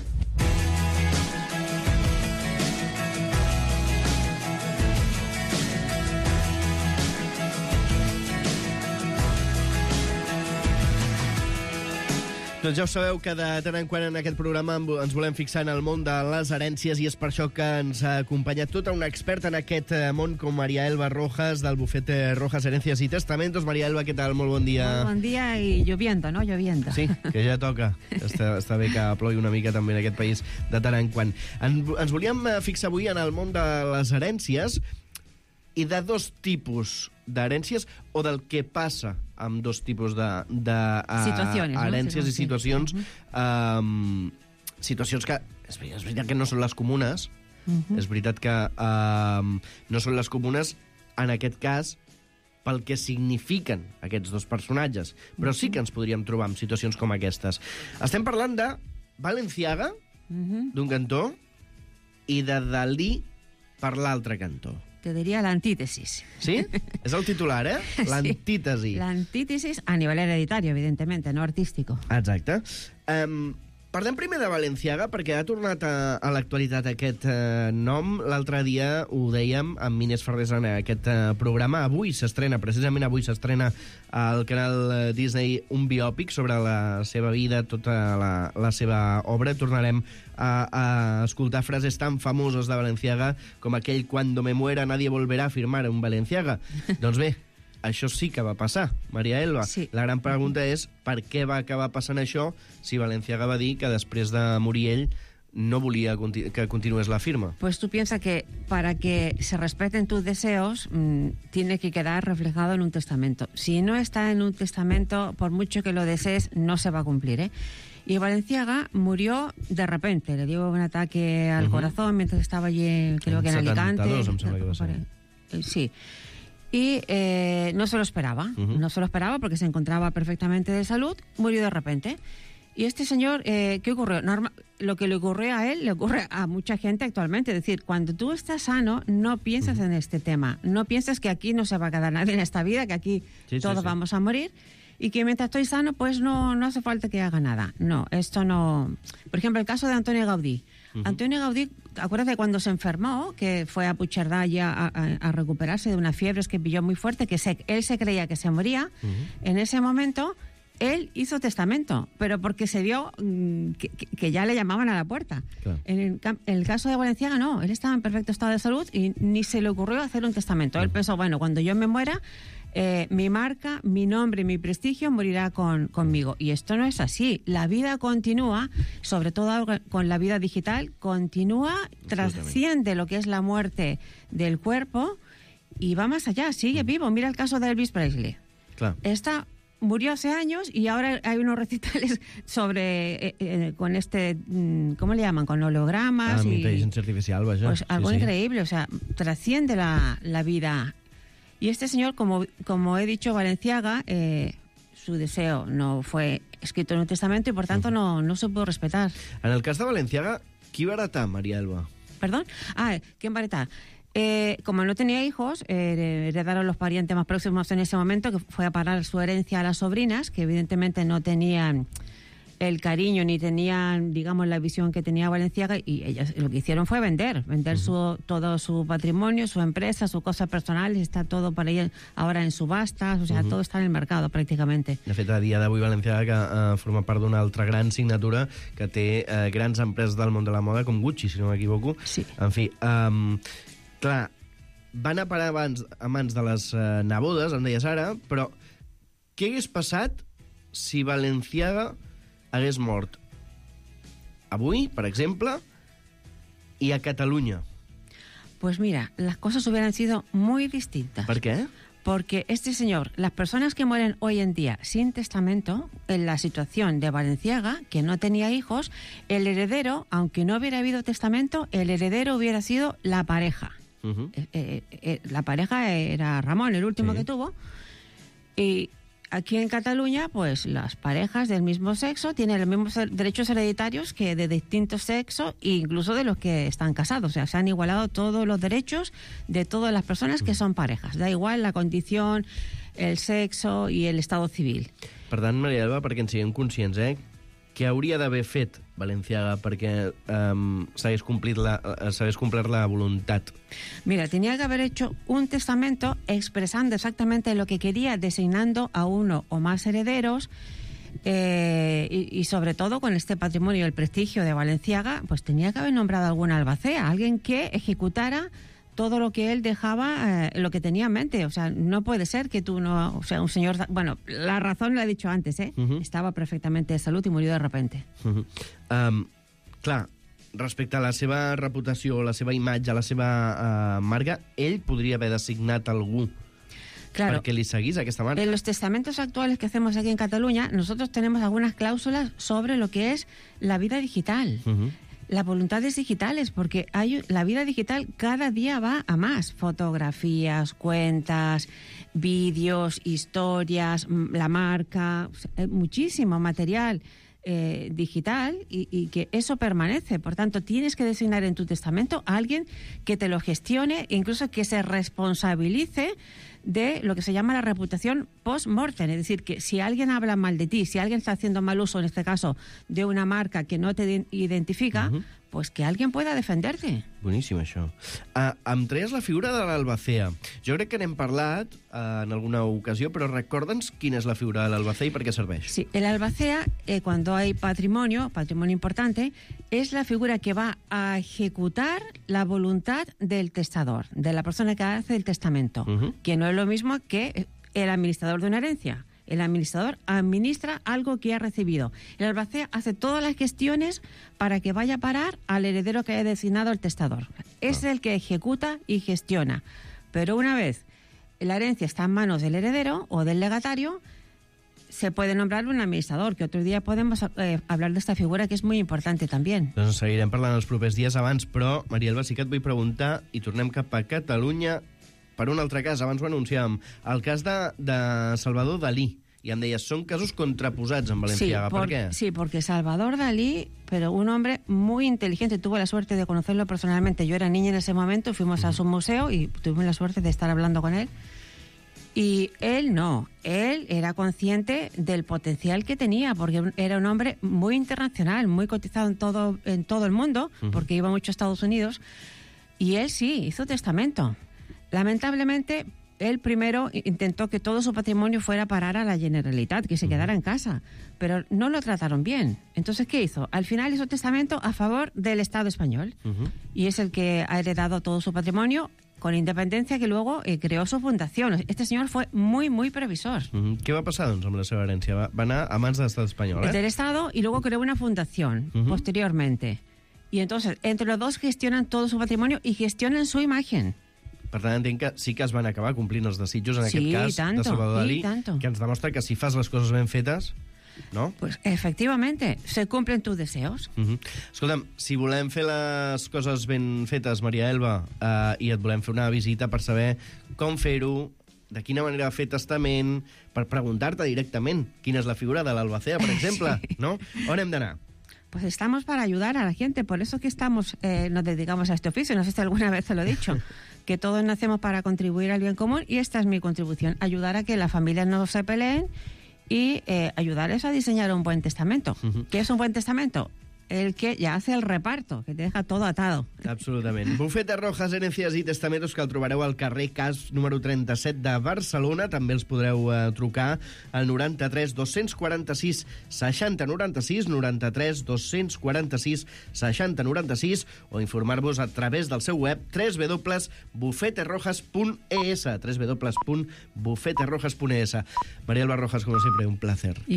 Doncs ja ho sabeu que de tant en quant en aquest programa ens volem fixar en el món de les herències i és per això que ens ha acompanyat tota una experta en aquest món com María Elba Rojas del Bufete Rojas Herencias y Testamentos. María Elba, què tal? Molt bon dia. Molt bon dia i lloviendo, no? Lloviendo. Sí, que ja toca. Està, està bé que plogui una mica també en aquest país de tant en quant. En, ens volíem fixar avui en el món de les herències i de dos tipus d'herències o del que passa amb dos tipus de, de uh, situacions, herències no? i situacions. Uh -huh. um, situacions que és, és veritat que no són les comunes, uh -huh. és veritat que um, no són les comunes en aquest cas pel que signifiquen aquests dos personatges, però sí que ens podríem trobar en situacions com aquestes. Estem parlant de Balenciaga, uh -huh. d'un cantó, i de Dalí per l'altre cantó. Te diria l'antítesis. Sí? És el titular, eh? L'antítesi. Sí. L'antítesis a nivell hereditario, evidentemente, no artístico. Exacte. Um, parlem primer de Balenciaga, perquè ha tornat a, a l'actualitat aquest uh, nom. L'altre dia ho dèiem amb Inés Ferrés en aquest uh, programa. Avui s'estrena, precisament avui s'estrena al canal Disney un biòpic sobre la seva vida, tota la, la seva obra. Tornarem a, a escoltar frases tan famoses de Balenciaga com aquell «Cuando me muera nadie volverá a firmar un Balenciaga». Doncs bé, això sí que va passar, María Elba. Sí. La gran pregunta és per què va acabar passant això si Balenciaga va dir que després de morir ell no volia conti- que continués la firma. Pues tú piensas que para que se respeten tus deseos mmm, tiene que quedar reflejado en un testamento. Si no está en un testamento, por mucho que lo desees, no se va a cumplir, ¿eh? Y Balenciaga murió de repente, le dio un ataque al uh-huh. corazón mientras estaba allí, creo en que en Alicante. setenta-dos, em sembla que va ser. Sí. Y eh, no se lo esperaba, uh-huh. no se lo esperaba porque se encontraba perfectamente de salud, murió de repente. Y este señor, eh, ¿qué ocurrió? Norma- lo que le ocurrió a él, le ocurre a mucha gente actualmente. Es decir, cuando tú estás sano, no piensas uh-huh. en este tema. No piensas que aquí no se va a quedar nadie en esta vida, que aquí sí, todos sí, sí. vamos a morir. Y que mientras estoy sano, pues no, no hace falta que haga nada. No, esto no... Por ejemplo, el caso de Antonio Gaudí. Uh-huh. Antonio Gaudí, acuérdate cuando se enfermó, que fue a Puigcerdà ya a, a, a recuperarse de una fiebre que pilló muy fuerte, que se, él se creía que se moría. Uh-huh. En ese momento él hizo testamento, pero porque se vio mmm, que, que ya le llamaban a la puerta. Claro. En, el, en el caso de Balenciaga, no, él estaba en perfecto estado de salud y ni se le ocurrió hacer un testamento. Uh-huh. Él pensó, bueno, cuando yo me muera, eh, mi marca, mi nombre, mi prestigio morirá con, conmigo. Y esto no es así. La vida continúa, sobre todo con la vida digital, continúa, trasciende lo que es la muerte del cuerpo y va más allá, sigue uh-huh. vivo. Mira el caso de Elvis Presley. Claro. Está... Murió hace años y ahora hay unos recitales sobre eh, eh, con este, ¿cómo le llaman? Con hologramas. Ah, y inteligencia artificial, vaya. Pues algo sí, increíble, sí. O sea, trasciende la, la vida. Y este señor, como, como he dicho, Balenciaga, eh, su deseo no fue escrito en un testamento y por tanto uh-huh. no, no se pudo respetar. En el cas de Balenciaga, qui va heretar, María Elba? ¿Perdón? Ah, ¿quién va a heretar? Eh, como no tenía hijos, eh, heredaron los parientes más próximos en ese momento, que fue a parar su herencia a las sobrinas, que evidentemente no tenían el cariño ni tenían, digamos, la visión que tenía Balenciaga, y ellas lo que hicieron fue vender, vender uh-huh. su, todo su patrimonio, su empresa, sus cosas personales, está todo por ahí ahora en subastas, o sea, uh-huh. todo está en el mercado pràcticamente. De fet, a dia d'avui Balenciaga que uh, forma part d'una altra gran signatura que té uh, grans empreses del món de la moda, com Gucci, si no m'equivoco. Sí. En fi, um, clar, van a parar abans, a mans de les uh, nebodes, em deies ara, però què hagués passat si Balenciaga hagués mort avui, per exemple, y a Cataluña? Pues mira, las cosas hubieran sido muy distintas. ¿Por qué? Porque este señor, las personas que mueren hoy en día sin testamento, en la situación de Balenciaga, que no tenía hijos, el heredero, aunque no hubiera habido testamento, el heredero hubiera sido la pareja. Uh-huh. eh, eh, eh, la pareja era Ramón, el último sí. que tuvo, y aquí en Cataluña, pues las parejas del mismo sexo tienen los mismos derechos hereditarios que de distintos sexos e incluso de los que están casados. O sea, se han igualado todos los derechos de todas las personas que son parejas. Da igual la condición, el sexo i el estado civil. Per tant, Maria Elba, perquè en siguem conscients, eh? Què hauria d'haver fet Balenciaga perquè um, s'hagués complert la, s'hagués complert la voluntat? Mira, tenía que haber hecho un testamento expresando exactamente lo que quería, designando a uno o más herederos, eh, y, y sobre todo con este patrimonio, el prestigio de Balenciaga, pues tenía que haber nombrado alguna albacea, alguien que ejecutara todo lo que él dejaba, eh, lo que tenía en mente. O sea, no puede ser que tú no... O sea, un señor... Bueno, la razón la he dicho antes, ¿eh? Uh-huh. Estaba perfectamente de salud y murió de repente. Uh-huh. Um, clar, respecte a la seva reputació, la seva imatge, la seva uh, marca, ell podria haver designat algú claro, perquè li seguís aquesta marca. En los testamentos actuales que hacemos aquí en Cataluña, nosotros tenemos algunas cláusulas sobre lo que es la vida digital. Uh-huh. Las voluntades digitales, porque hay, la vida digital cada día va a más. Fotografías, cuentas, vídeos, historias, la marca, muchísimo material eh, digital y, y que eso permanece. Por tanto, tienes que designar en tu testamento a alguien que te lo gestione e incluso que se responsabilice de lo que se llama la reputación post-mortem. Es decir, que si alguien habla mal de ti, si alguien está haciendo mal uso, en este caso, de una marca que no te identifica, uh-huh. pues que alguien pueda defenderte. Boníssim, això. Uh, em treies la figura de l'albacea. Jo crec que n'hem parlat uh, en alguna ocasió, però recorda'ns quina és la figura de l'albacea i per què serveix. Sí, el albacea, eh, cuando hay patrimonio, patrimonio importante, es la figura que va a ejecutar la voluntad del testador, de la persona que hace el testamento, uh-huh. que no es lo mismo que el administrador de una herencia. El administrador administra algo que ha recibido. El albacea hace todas las gestiones para que vaya a parar al heredero que haya designado el testador. Es ah. el que ejecuta y gestiona. Pero una vez la herencia está en manos del heredero o del legatario, se puede nombrar un administrador, que otro día podemos eh, hablar de esta figura, que es muy importante también. Doncs seguirem parlant els propers dies abans, però, Maria Elba, sí que et vull preguntar, i tornem cap a Catalunya, per un altre cas, abans ho anunciàvem, el cas de, de Salvador Dalí. Y em deies, són casos contraposats en Balenciaga. Sí, por, ¿por qué? Sí, porque Salvador Dalí, pero un hombre muy inteligente, tuve la suerte de conocerlo personalmente. Yo era niña en ese momento, fuimos a su museo y tuvimos la suerte de estar hablando con él. Y él no, él era consciente del potencial que tenía, porque era un hombre muy internacional, muy cotizado en todo, en todo el mundo, uh-huh. porque iba mucho a Estados Unidos, y él sí, hizo testamento. Lamentablemente, él primero intentó que todo su patrimonio fuera a parar a la Generalitat, que se quedara en casa, pero no lo trataron bien. Entonces, ¿qué hizo? Al final hizo testamento a favor del Estado español, Uh-huh. y es el que ha heredado todo su patrimonio, con independencia, que luego eh, creó su fundación. Este señor fue muy, muy previsor. Uh-huh. Què va passar, doncs, amb la seva herència? Va, va anar a mans de l'estat espanyol, eh? Del Estado, y luego creó una fundación Ujú. posteriormente. Y entonces, entre los dos gestionan todo su patrimonio y gestionan su imagen. Per tant, entenc que sí que es van acabar complint els desitjos, en Sí, aquest cas, i tanto, de Salvador Dalí, i tanto. que ens demostra que si fas les coses ben fetes, no? Pues efectivamente, se cumplen tus deseos. Uh -huh. Escolta'm, si volem fer les coses ben fetes, Maria Elba, eh, i et volem fer una visita per saber com fer-ho, de quina manera fer testament, per preguntar-te directament quina és la figura de l'Albacea, per exemple, sí. no? On hem d'anar? Pues estamos para ayudar a la gente, por eso que estamos, eh, nos dedicamos a este oficio, no sé si alguna vez te lo he dicho, que todos nacemos para contribuir al bien común, y esta es mi contribución, ayudar a que las familias no se peleen y eh, ayudarles a diseñar un buen testamento. Uh-huh. ¿Qué es un buen testamento? El que ya hace el reparto, que te deja todo atado. Absolutament. Bufete Rojas, Herencias i Testamentos, que el trobareu al carrer Cas número trenta-set de Barcelona. També els podreu eh, trucar al noranta-tres dos-cents quaranta-sis seixanta noranta-sis, noranta-tres dos-cents quaranta-sis seixanta noranta-sis, o informar-vos a través del seu web w w w punt bufete rojas punt e s, w w w punt bufete rojas punt e s. María Elba Rojas, como siempre, un placer.